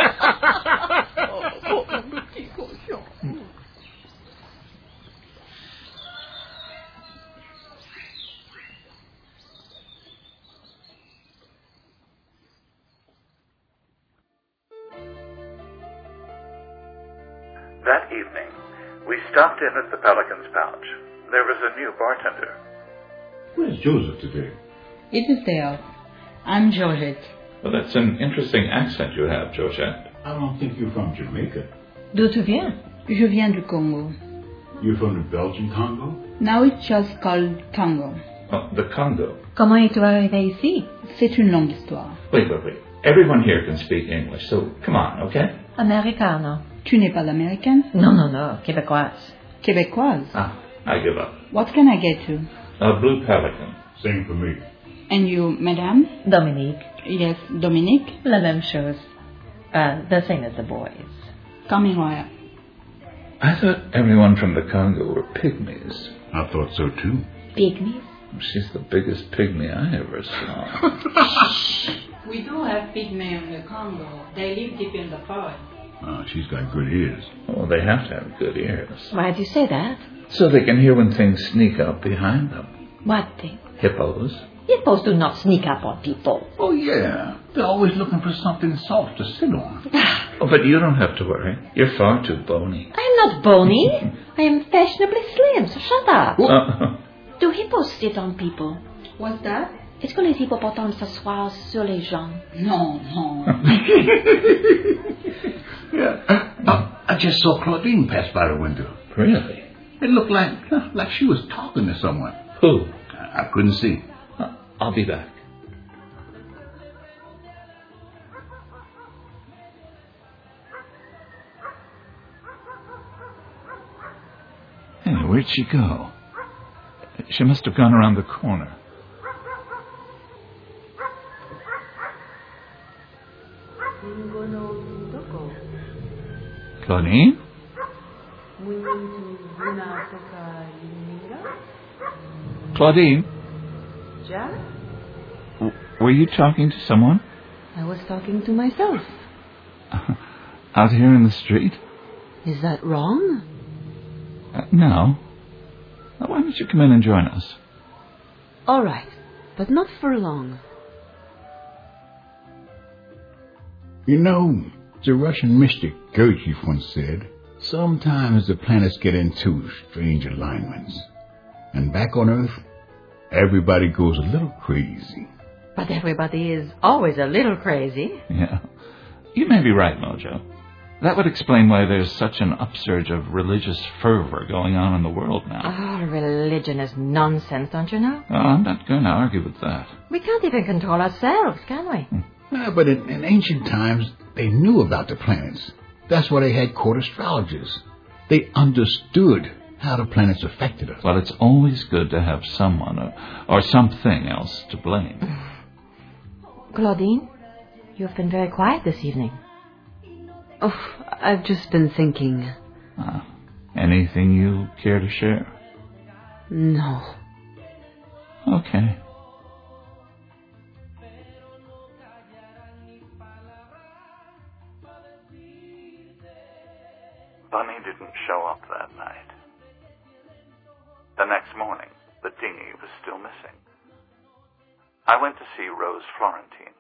That evening, we stopped in at the Pelican's Pouch. There was a new bartender. Where's Joseph today? It is there. I'm Georgette. Well, that's an interesting accent you have, Georgette. I don't think you're from Jamaica. D'où tu viens? Je viens du Congo. You're from the Belgian Congo? Now it's just called Congo. Oh, the Congo. Comment es-tu arrivé ici? C'est une longue histoire. Wait. Everyone here can speak English, so come on, okay? Americano. Tu n'es pas l'américaine? No, québécoise. Québécoise? Ah, I give up. What can I get you? A blue pelican. Same for me. And you, madame? Dominique. Yes, Dominique? La même chose. The same as the boys. Coming where? I thought everyone from the Congo were pygmies. I thought so too. Pygmies? She's the biggest pygmy I ever saw. We do have pygmy in the Congo. They live deep in the forest. Oh, she's got good ears. Oh, they have to have good ears. Why do you say that? So they can hear when things sneak up behind them. What thing? Hippos. Hippos do not sneak up on people. Oh, yeah. They're always looking for something soft to sit on. Oh, but you don't have to worry. You're far too bony. I'm not bony. I am fashionably slim, so shut up. Do hippos sit on people? What's that? Est-ce que les hippopotames s'assoient sur les gens? No, no. Yeah. I just saw Claudine pass by the window. Really? It looked like she was talking to someone. Who? I couldn't see. I'll be back. Hey, where'd she go? She must have gone around the corner. Claudine? Claudine? Jack? Were you talking to someone? I was talking to myself. Out here in the street? Is that wrong? No. Why don't you come in and join us? All right, but not for long. You know, the Russian mystic Gurdjieff once said, sometimes the planets get into strange alignments. And back on Earth, everybody goes a little crazy. But everybody is always a little crazy. Yeah. You may be right, Mojo. That would explain why there's such an upsurge of religious fervor going on in the world now. Oh, religion is nonsense, don't you know? Oh, I'm not going to argue with that. We can't even control ourselves, can we? Yeah, but in ancient times, they knew about the planets. That's why they had court astrologers. They understood how the planets affected us. Well, it's always good to have someone or something else to blame. Claudine, you've been very quiet this evening. Oh, I've just been thinking. Anything you care to share? No. Okay. Bunny didn't show up that night. The next morning, the dinghy was still missing. I went to see Rose Florentine.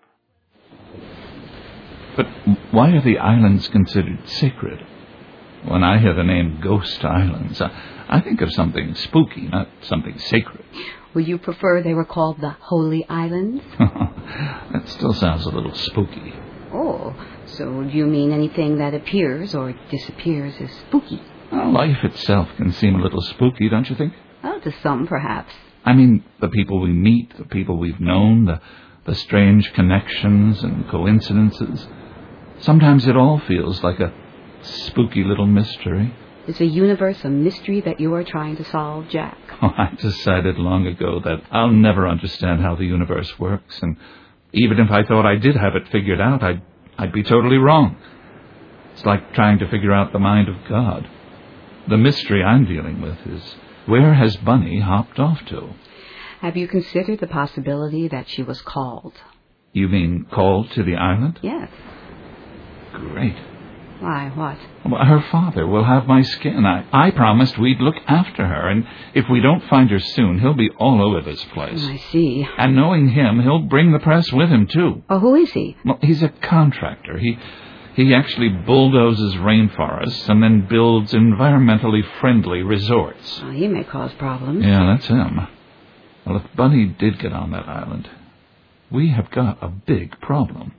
But why are the islands considered sacred? When I hear the name Ghost Islands, I think of something spooky, not something sacred. Would you prefer they were called the Holy Islands? That still sounds a little spooky. Oh, so do you mean anything that appears or disappears is spooky? Well, life itself can seem a little spooky, don't you think? Oh, to some, perhaps. I mean, the people we meet, the people we've known, the strange connections and coincidences. Sometimes it all feels like a spooky little mystery. Is the universe a mystery that you are trying to solve, Jack? Oh, I decided long ago that I'll never understand how the universe works, and even if I thought I did have it figured out, I'd be totally wrong. It's like trying to figure out the mind of God. The mystery I'm dealing with is, where has Bunny hopped off to? Have you considered the possibility that she was called? You mean called to the island? Yes. Great. Why, what? Well, her father will have my skin. I promised we'd look after her, and if we don't find her soon, he'll be all over this place. I see. And knowing him, he'll bring the press with him, too. Oh, who is he? Well, he's a contractor. He actually bulldozes rainforests and then builds environmentally friendly resorts. Well, he may cause problems. Yeah, that's him. Well, if Bunny did get on that island, we have got a big problem.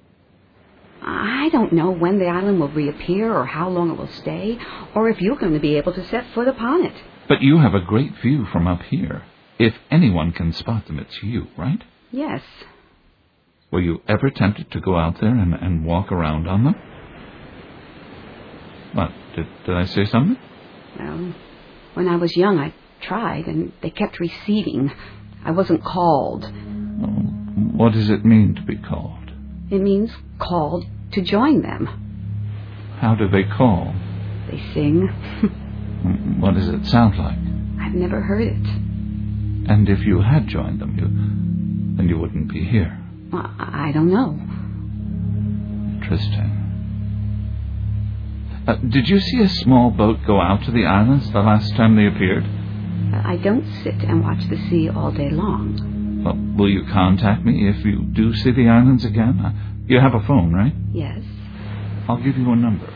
I don't know when the island will reappear or how long it will stay, or if you're going to be able to set foot upon it. But you have a great view from up here. If anyone can spot them, it's you, right? Yes. Were you ever tempted to go out there and walk around on them? What, did I say something? Well, when I was young, I tried, and they kept receding. I wasn't called. What does it mean to be called? It means called to join them. How do they call? They sing. What does it sound like? I've never heard it. And if you had joined them, then you wouldn't be here. Well, I don't know. Interesting. Did you see a small boat go out to the islands the last time they appeared? I don't sit and watch the sea all day long. Well, will you contact me if you do see the islands again? You have a phone, right? Yes. I'll give you a number.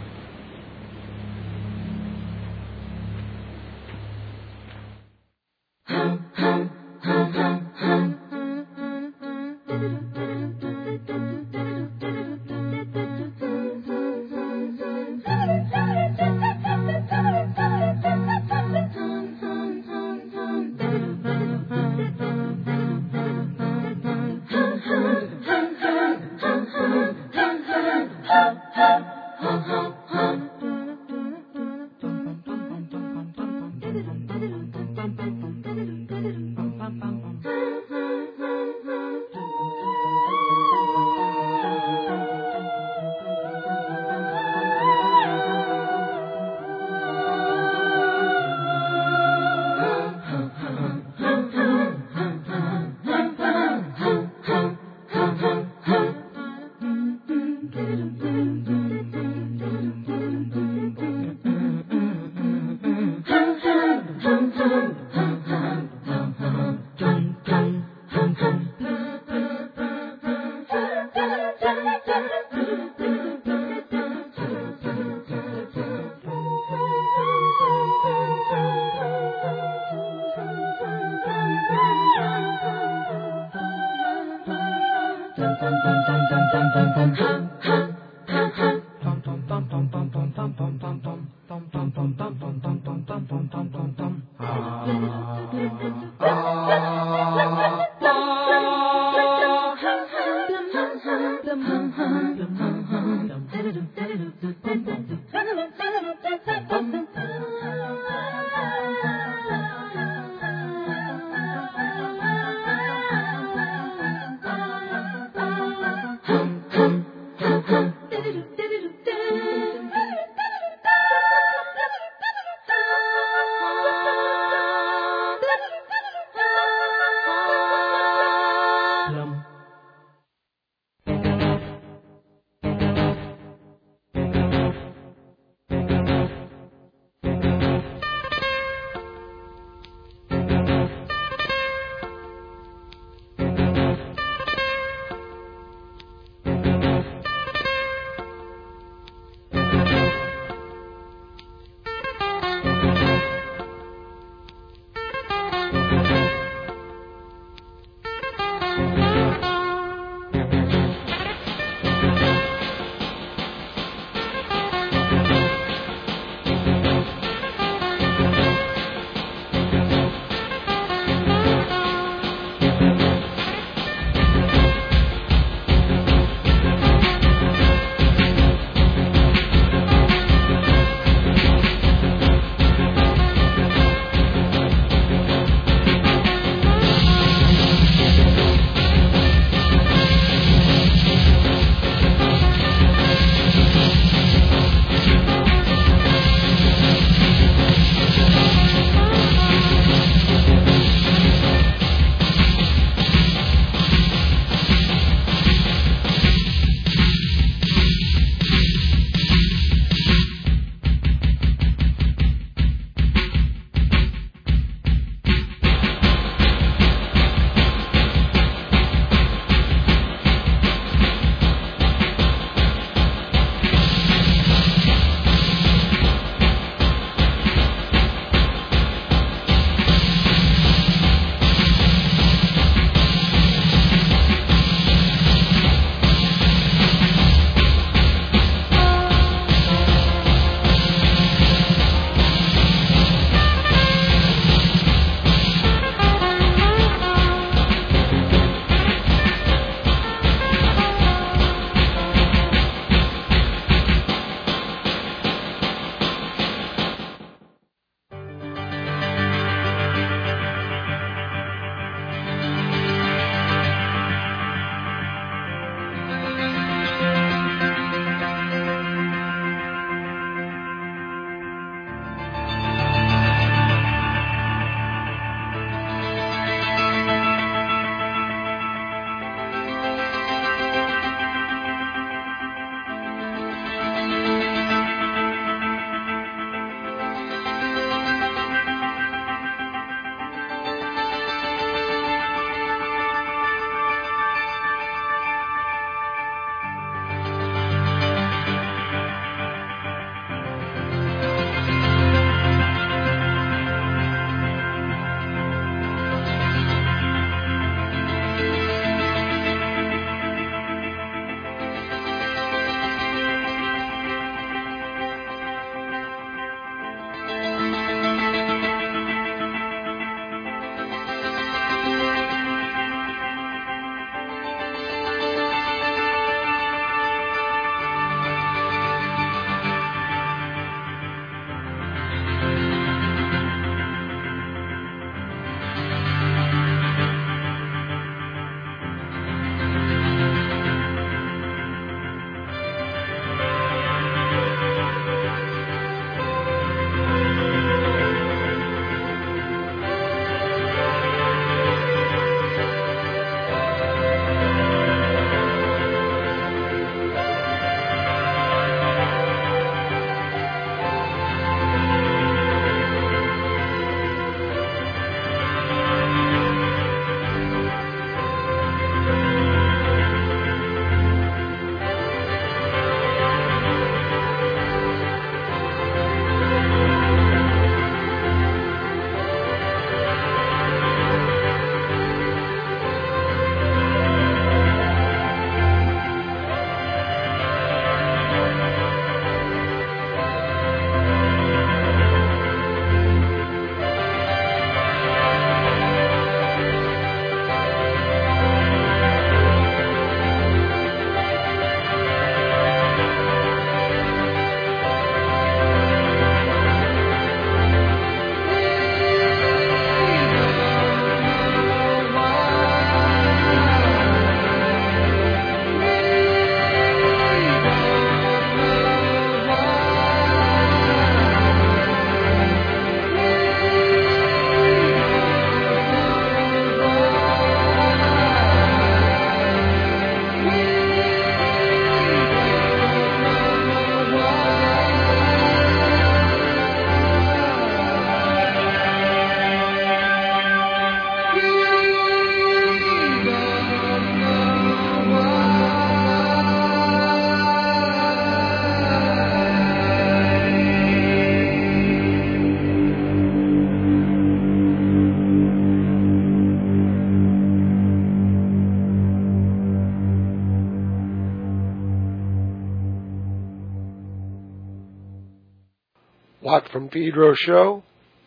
Watt from Pedro show.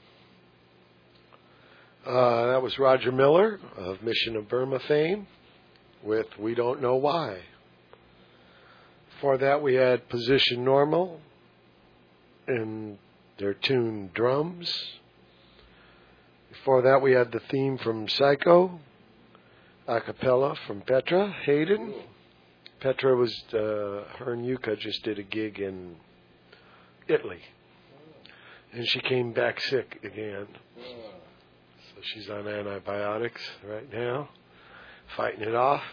That was Roger Miller of Mission of Burma fame with We Don't Know Why. Before that, we had Position Normal and their tune Drums. Before that, we had the theme from Psycho, a cappella from Petra Hayden. Petra was, her and Yuka just did a gig in Italy. And she came back sick again. So she's on antibiotics right now, fighting it off.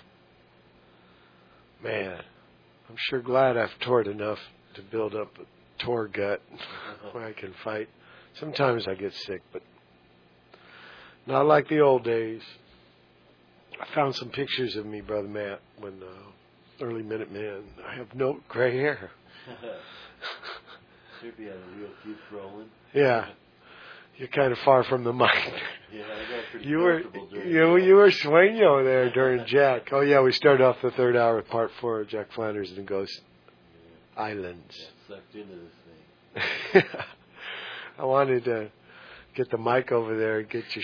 Man, I'm sure glad I've toured enough to build up a tour gut where I can fight. Sometimes I get sick, but not like the old days. I found some pictures of me, Brother Matt, when early Minuteman. I have no gray hair. Should be on a real keep rolling. Yeah. You're kind of far from the mic. Yeah, I got pretty You were comfortable during you were sueño there during Jack. Oh yeah, we started off the third hour with part 4 of Jack Flanders and the Ghost Islands. Got sucked into this thing. I wanted to get the mic over there and get your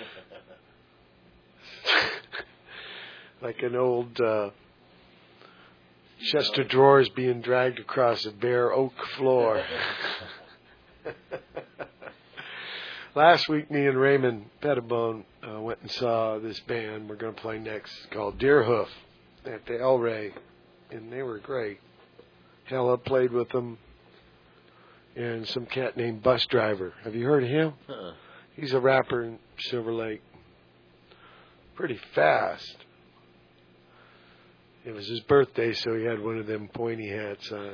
like an old chest of drawers being dragged across a bare oak floor. Last week, me and Raymond Pettibone went and saw this band we're going to play next called Deerhoof at the El Rey, and they were great. Hella played with them, and some cat named Bus Driver. Have you heard of him? He's a rapper in Silver Lake. Pretty fast. It was his birthday, so he had one of them pointy hats on.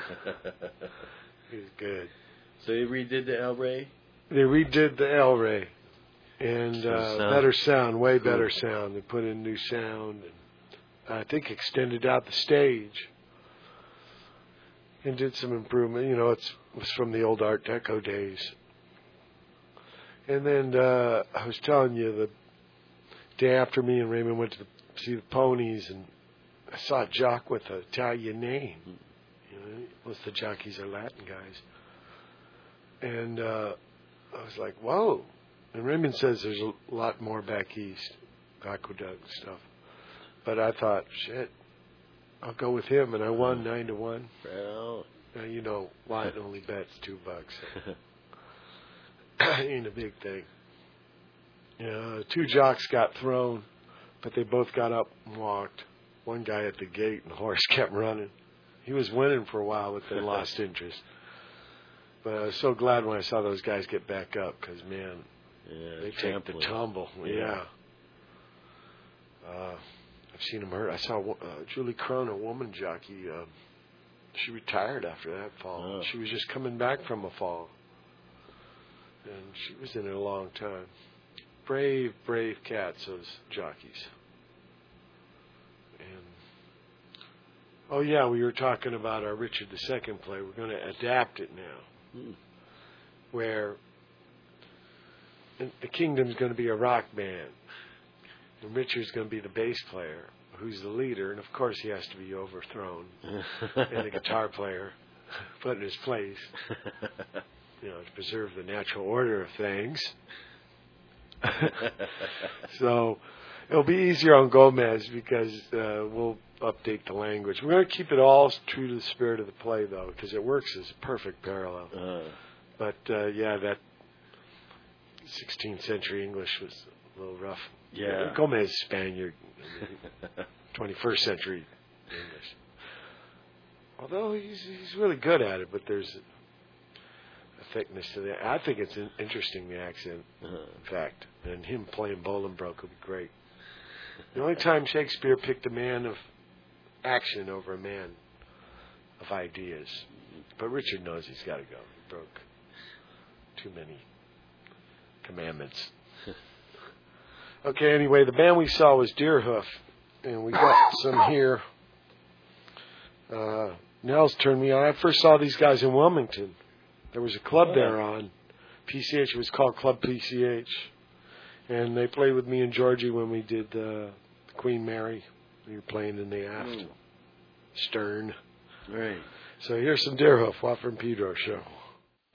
He was good. So you redid the El Rey? They redid the El Rey. And better sound, way better sound. They put in new sound. And I think extended out the stage. And did some improvement. You know, it was from the old Art Deco days. And then I was telling you, the day after me and Raymond went to see the Ponies, and I saw a jock with an Italian name. You know, most of the jockeys are Latin guys. And I was like, whoa. And Raymond says there's a lot more back east, Aqueduct stuff. But I thought, shit, I'll go with him. And I won 9-1. Well, you know, Latin only bets $2. Ain't a big thing. Two jocks got thrown, but they both got up and walked. One guy at the gate, and the horse kept running. He was winning for a while, but then lost interest. But I was so glad when I saw those guys get back up, because, man, they take the tumble. Yeah. I've seen them hurt. I saw Julie Crone, a woman jockey. She retired after that fall. She was just coming back from a fall. And she was in it a long time. Brave, brave cats, those jockeys. And oh yeah, we were talking about our Richard II play. We're going to adapt it now, where the Kingdom's going to be a rock band, and Richard's going to be the bass player, who's the leader, and of course he has to be overthrown, and the guitar player put in his place, you know, to preserve the natural order of things. So it'll be easier on Gomez because we'll update the language. We're going to keep it all true to the spirit of the play, though, because it works as a perfect parallel. But, yeah, that 16th century English was a little rough. Yeah. Gomez is Spaniard. 21st century English. Although he's really good at it, but there's a thickness to that. I think it's interesting, the accent, in fact. And him playing Bolingbroke would be great. The only time Shakespeare picked a man of action over a man of ideas. But Richard knows he's got to go. He broke too many commandments. Okay, anyway, the band we saw was Deerhoof. And we got some here. Nels turned me on. I first saw these guys in Wilmington. There was a club there on PCH. It was called Club PCH. And they played with me and Georgie when we did Queen Mary. We were playing in the aft stern. Right. So here's some Deerhoof, Watt from Pedro show.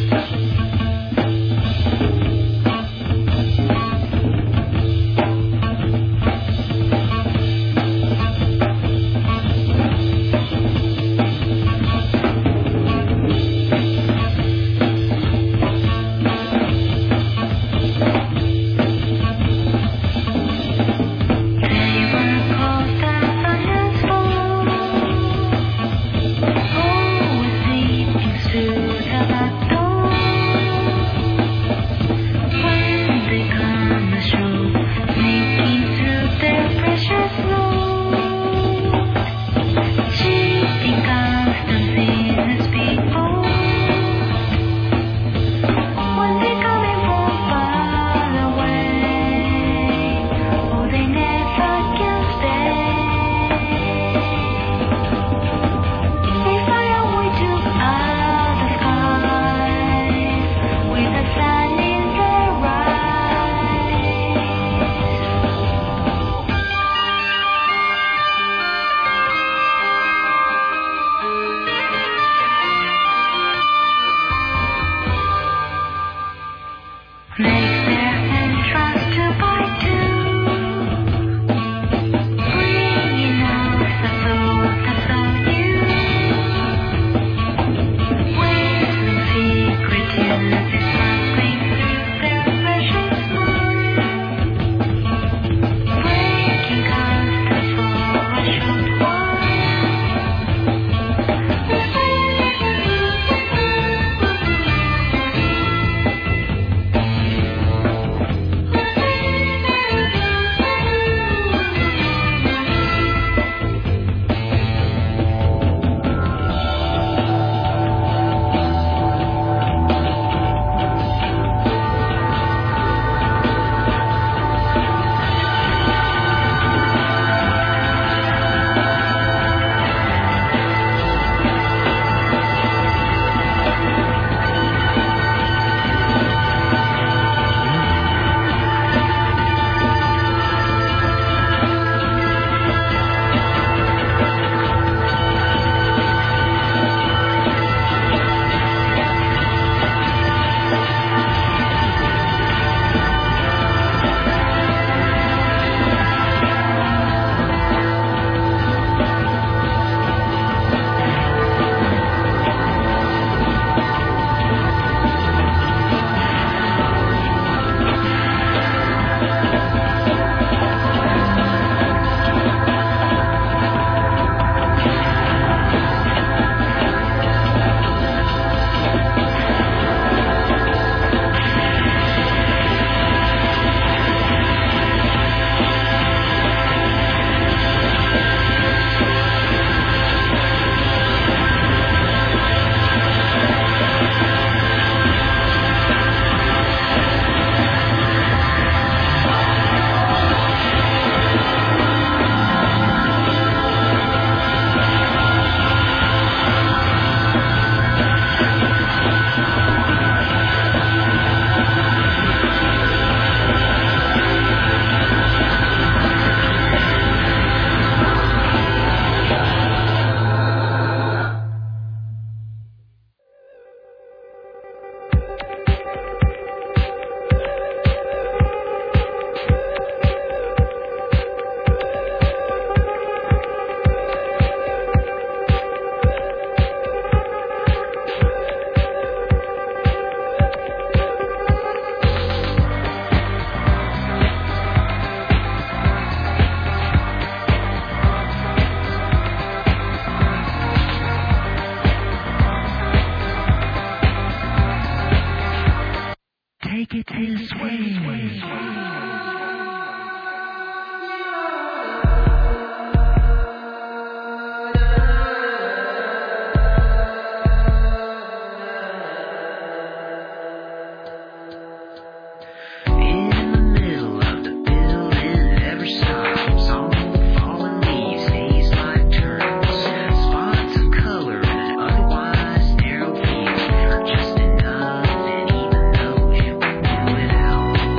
Just enough, and even though it won't do it out.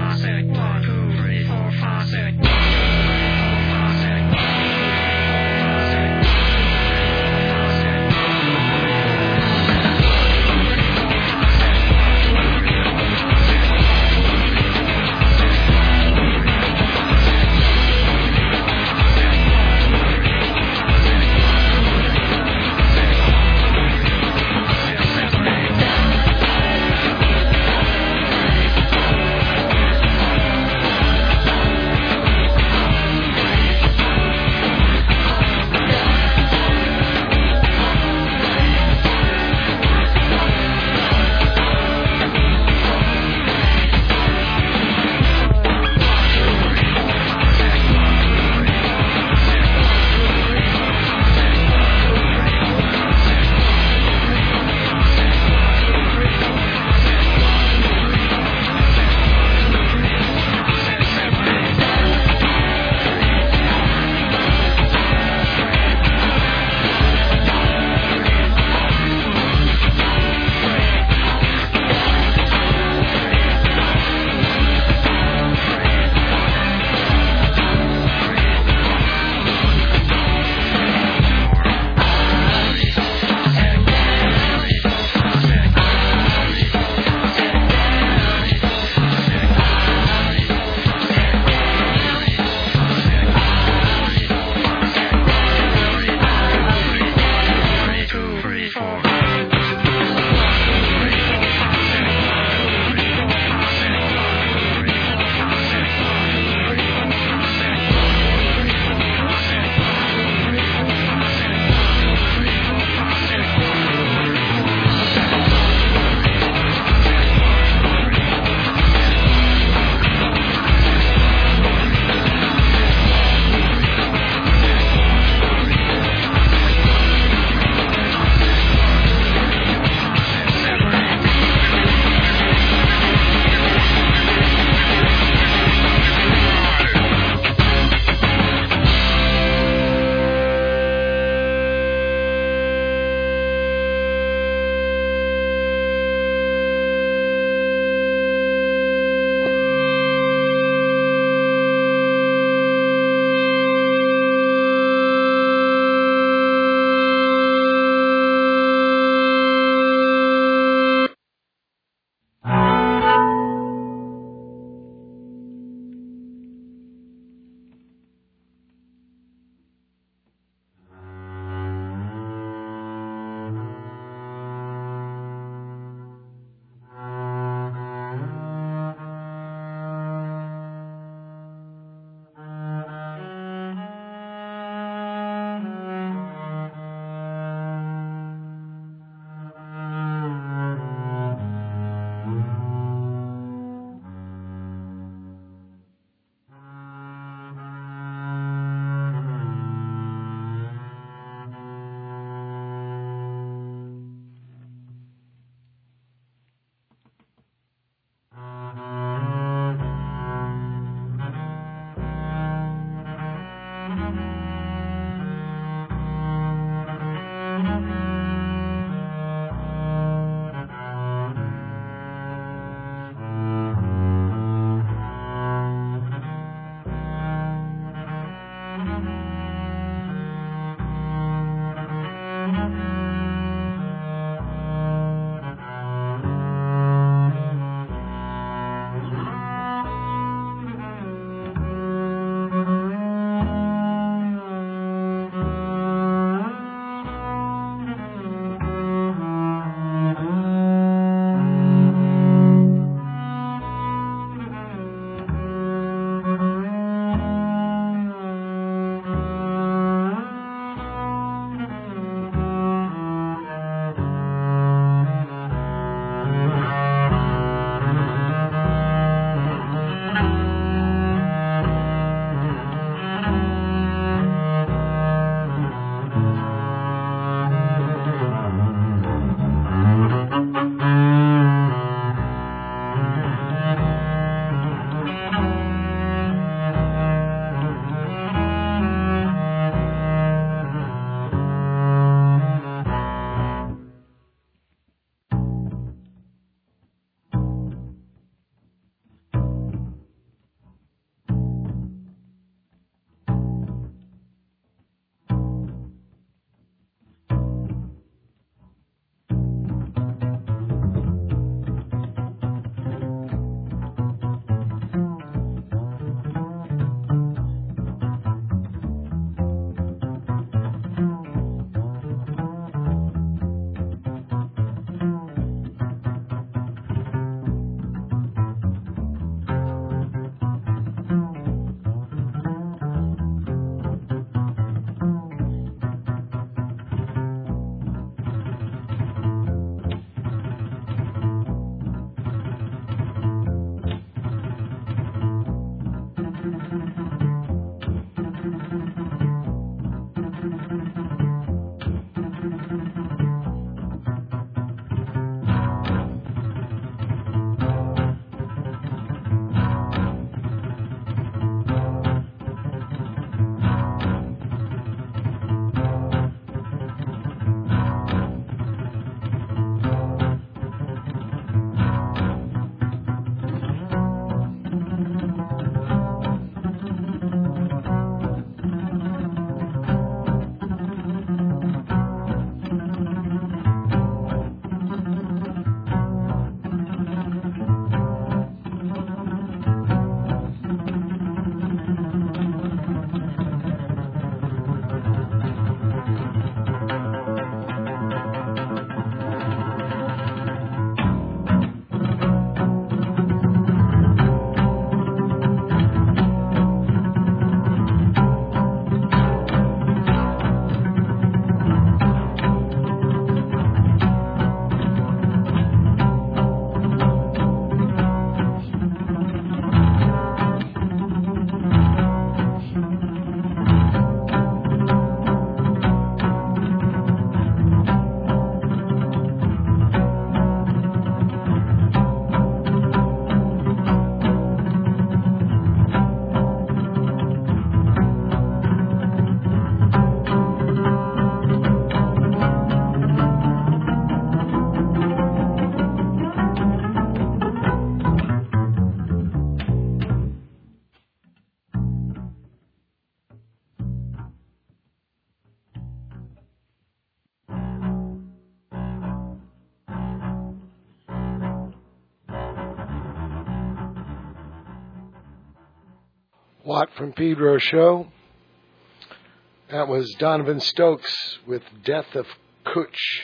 Watt from Pedro show. That was Donovan Stokes with Death of Kutch.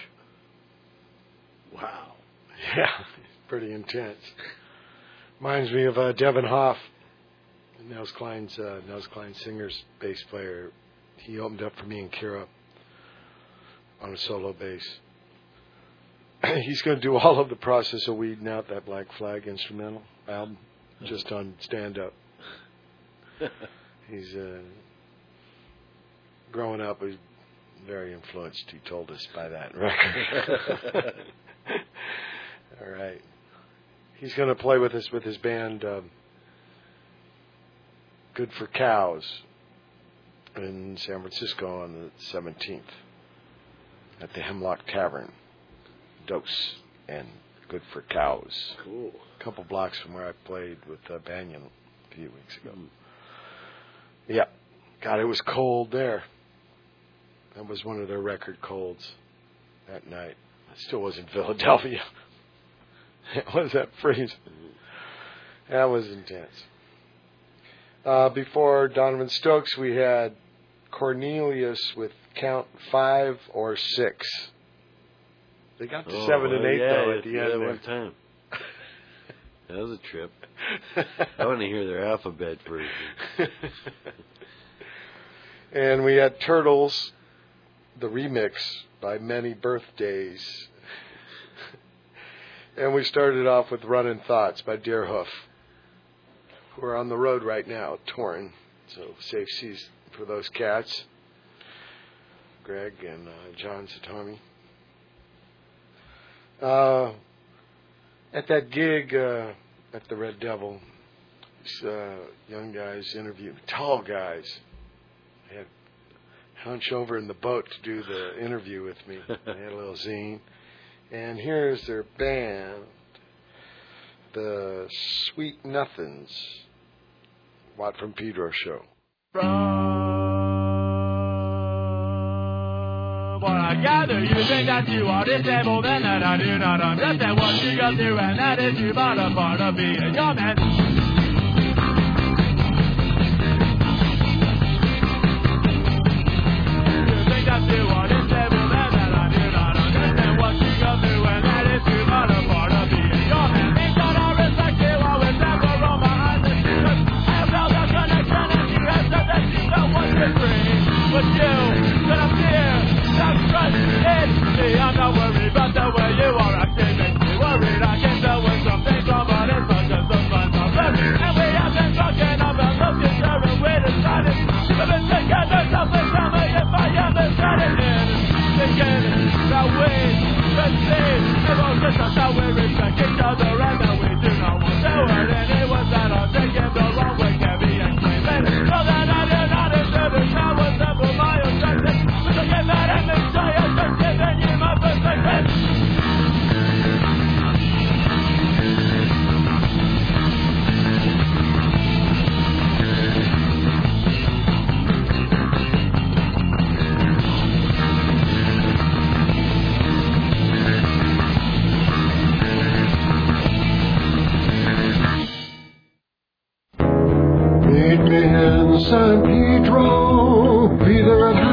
Wow. Yeah, pretty intense. Reminds me of Devin Hoff, Nels Klein Singer's bass player. He opened up for me and Kira on a solo bass. He's going to do all of the process of weeding out that Black Flag instrumental album just on stand-up. He's growing up, he's very influenced, he told us, by that record. All right. He's going to play with us with his band Good for Cows in San Francisco on the 17th at the Hemlock Tavern. Dose and Good for Cows. Cool. A couple blocks from where I played with Banyan a few weeks ago. Yeah. God, it was cold there. That was one of their record colds that night. It still was in Philadelphia. It was that freeze. That was intense. Before Donovan Stokes, we had Cornelius with Count 5 or 6. They got to 7 and 8 though at the end. One time. That was a trip. I want to hear their alphabet version. And we had Turtles, the remix by Many Birthdays. And we started off with Runnin' Thoughts by Deerhoof. We're on the road right now, touring. So safe seas for those cats. Greg and John Satomi. At that gig at the Red Devil, these young guys interviewed, tall guys. They had hunched over in the boat to do the interview with me. They had a little zine. And here's their band, the Sweet Nothings. Watt from Pedro show. What I gather, you think that you are disabled and that I do not understand what you go through, and that is you but a part of being your man. I'm not worried about the way you are acting, makes me worried. I can tell when something's wrong, but it's not just the fun of living. And we have been talking about the future, and we decided we've been together, something tell me if I am decided in thinking that we should see emotions that we respect each other and that we do not want to hurt anyone that are taking the wrong way can be explained. So that I do not deserve it, I was simple my objective, but I get mad at me, so I'm just giving you my perspective. Meet me in San Pedro, be there at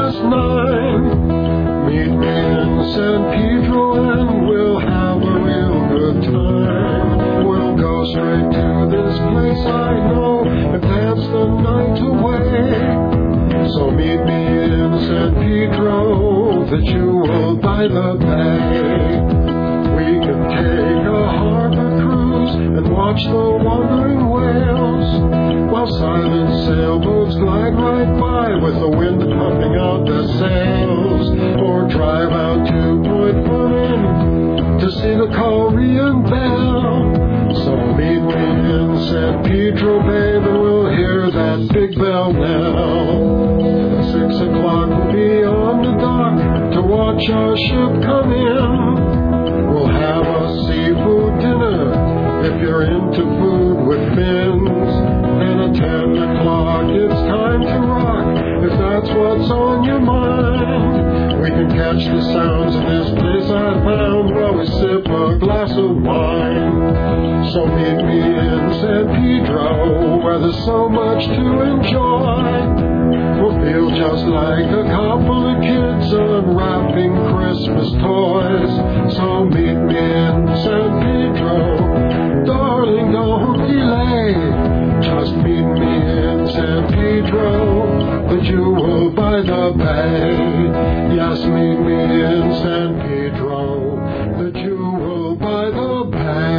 9:30. Meet me in San Pedro and we'll have a real good time. We'll go straight to this place I know and dance the night away. So meet me in San Pedro, the jewel by the bay. We can take a harbor cruise and watch the wandering whales, while silent sailboats glide right by with the wind pumping out the sails. Or drive out to Point Fleming to see the Korean bell. So meet me in San Pedro, babe, and we'll hear that big bell now. At 6 o'clock we'll be on the dock to watch our ship come in. We'll have a seafood dinner if you're into food with fins. and at 10 o'clock it's time to rock. If that's what's on your mind, we can catch the sounds of this place I found while we sip a glass of wine. So meet me in San Pedro, where there's so much to enjoy. We'll feel just like a couple of kids unwrapping Christmas toys. So meet me in San Pedro, darling, don't delay. Just meet me in San Pedro, the jewel by the bay. Yes, meet me in San Pedro, the jewel by the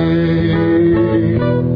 bay.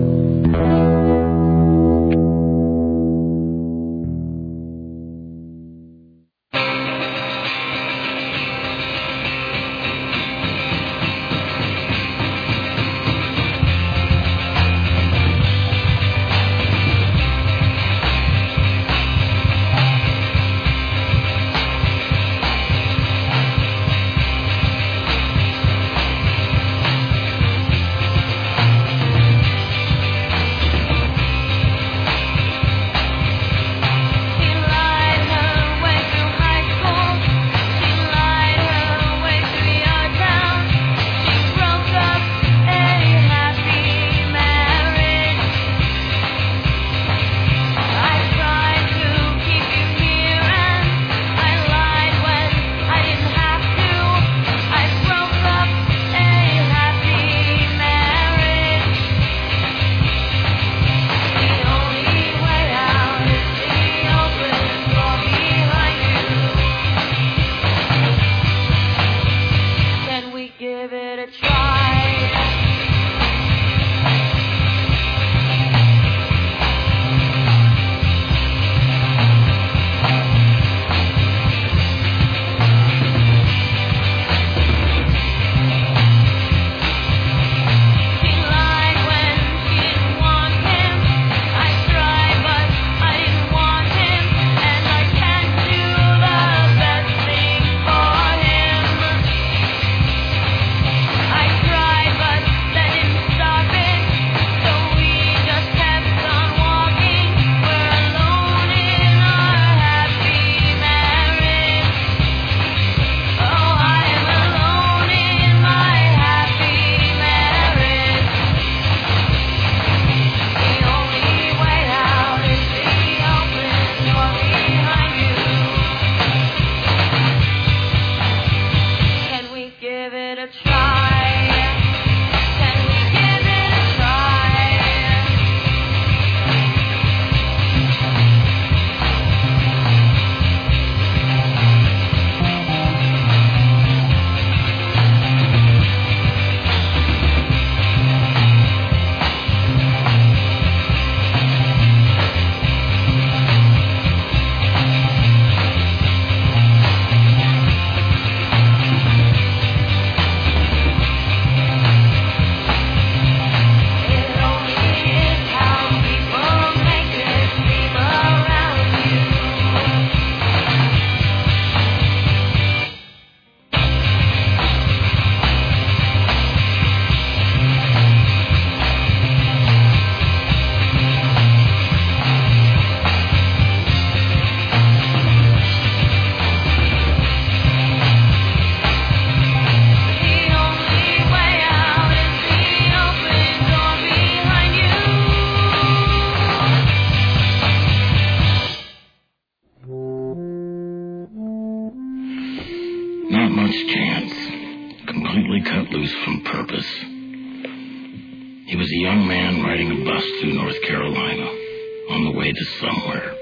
He was a young man riding a bus through North Carolina on the way to somewhere.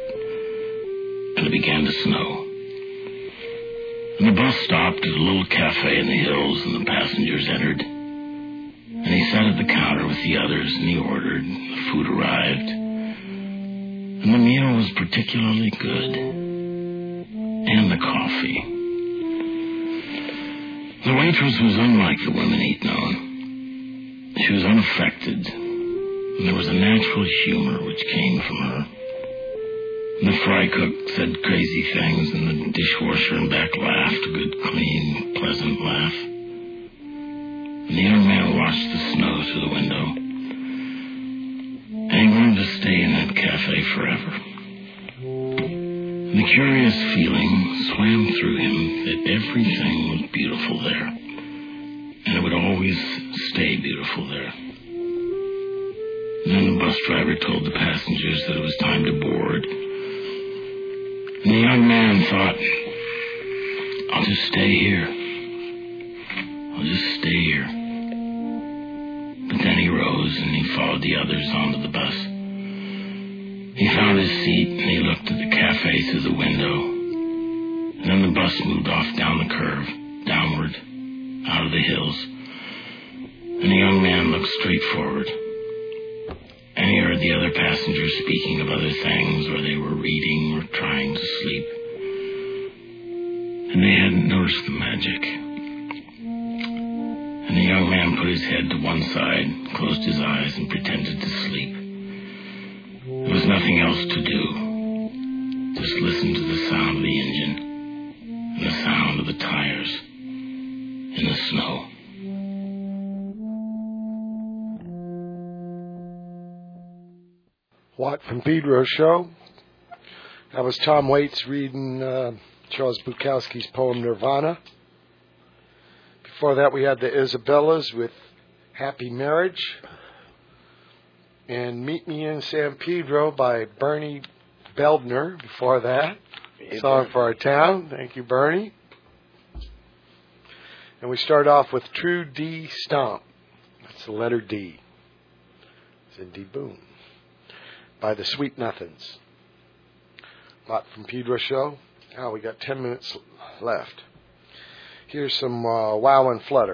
And it began to snow. And the bus stopped at a little cafe in the hills, and the passengers entered. And he sat at the counter with the others, and he ordered. The food arrived. And the meal was particularly good. And the coffee. The waitress was unlike the women he'd known. She was unaffected, and there was a natural humor which came from her. And the fry cook said crazy things, and the dishwasher in back laughed, a good, clean, pleasant laugh. And the young man watched the snow through the window. And he wanted to stay in that cafe forever. And the curious feeling swam through him that everything was beautiful there, and it would always stay beautiful there. And then the bus driver told the passengers that it was time to board. And the young man thought, I'll just stay here. I'll just stay here. But then he rose and he followed the others onto the bus. He found his seat and he looked at the cafe through the window. And then the bus moved off down the curve, downward, out of the hills. And the young man looked straight forward. And he heard the other passengers speaking of other things, or they were reading or trying to sleep. And they hadn't noticed the magic. And the young man put his head to one side, closed his eyes, and pretended to sleep. There was nothing else to do. Just listen to the sound of the engine, and the sound of the tires, in the snow. Watt from Pedro show. That was Tom Waits reading Charles Bukowski's poem Nirvana. Before that, we had the Isabellas with Happy Marriage. And Meet Me in San Pedro by Bernie Beldner. Before that, Song for Our Town. Thank you, Bernie. And we start off with True D Stomp. That's the letter D. It's in D Boom. By the Sweet Nothings. Watt from Pedro show. We got 10 minutes left. Here's some Wow and Flutter.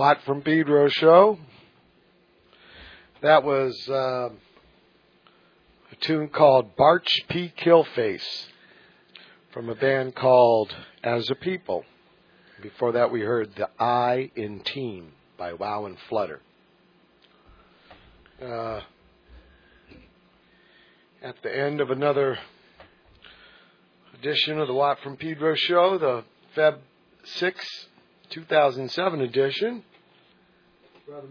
Watt from Pedro show. That was a tune called Barch P. Killface from a band called As a People. Before that, we heard The I in Team by Wow and Flutter. At the end of another edition of the Watt from Pedro show, the Feb 6, 2007 edition. Brother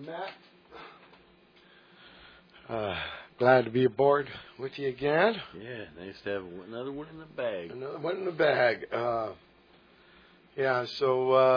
Matt, glad to be aboard with you again. Yeah, nice to have another one in the bag. Another one in the bag. So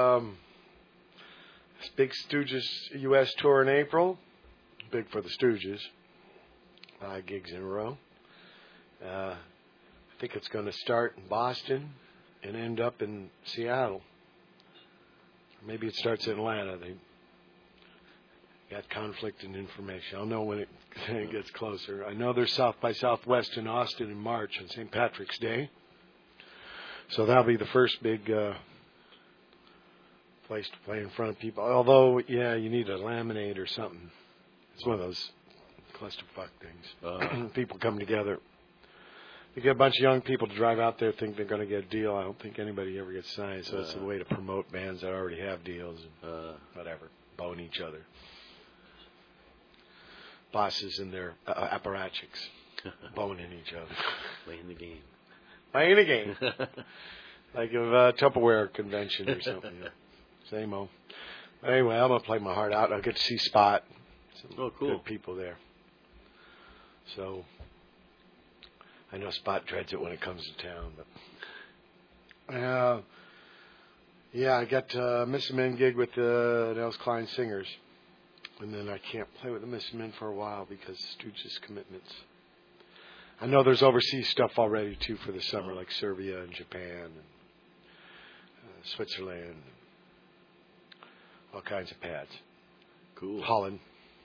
this Big Stooges U.S. tour in April. Big for the Stooges. 5 gigs in a row. I think it's going to start in Boston and end up in Seattle. Maybe it starts in Atlanta. They got conflicting information. I'll know when it gets closer. I know there's South by Southwest in Austin in March on St. Patrick's Day. So that'll be the first big place to play in front of people. Although, yeah, you need a laminate or something. It's one of those clusterfuck things. People come together. You get a bunch of young people to drive out there, think they're going to get a deal. I don't think anybody ever gets signed, so it's a way to promote bands that already have deals and whatever, bone each other. Bosses and their apparatchiks boning each other. Playing the game. Playing the game. Like a Tupperware convention or something. Same old. Anyway, I'm going to play my heart out. I'll get to see Spot. Some good people there. So I know Spot dreads it when it comes to town, but I got a Miss Men gig with the Nels Klein Singers, and then I can't play with the Miss Men for a while because Stooges commitments. I know there's overseas stuff already too for the summer, like Serbia and Japan and Switzerland, and all kinds of pads. Cool. Holland.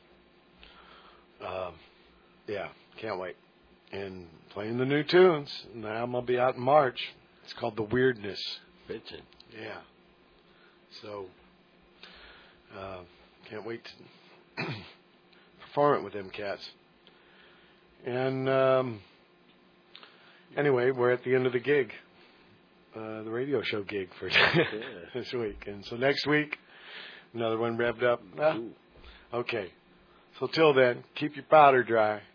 Can't wait. And playing the new tunes. And the album will be out in March. It's called The Weirdness. Bitchin'. Yeah. So, can't wait to perform it with them cats. And anyway, we're at the end of the gig. The radio show gig for this week. And so next week, another one revved up. Okay. So till then, keep your powder dry.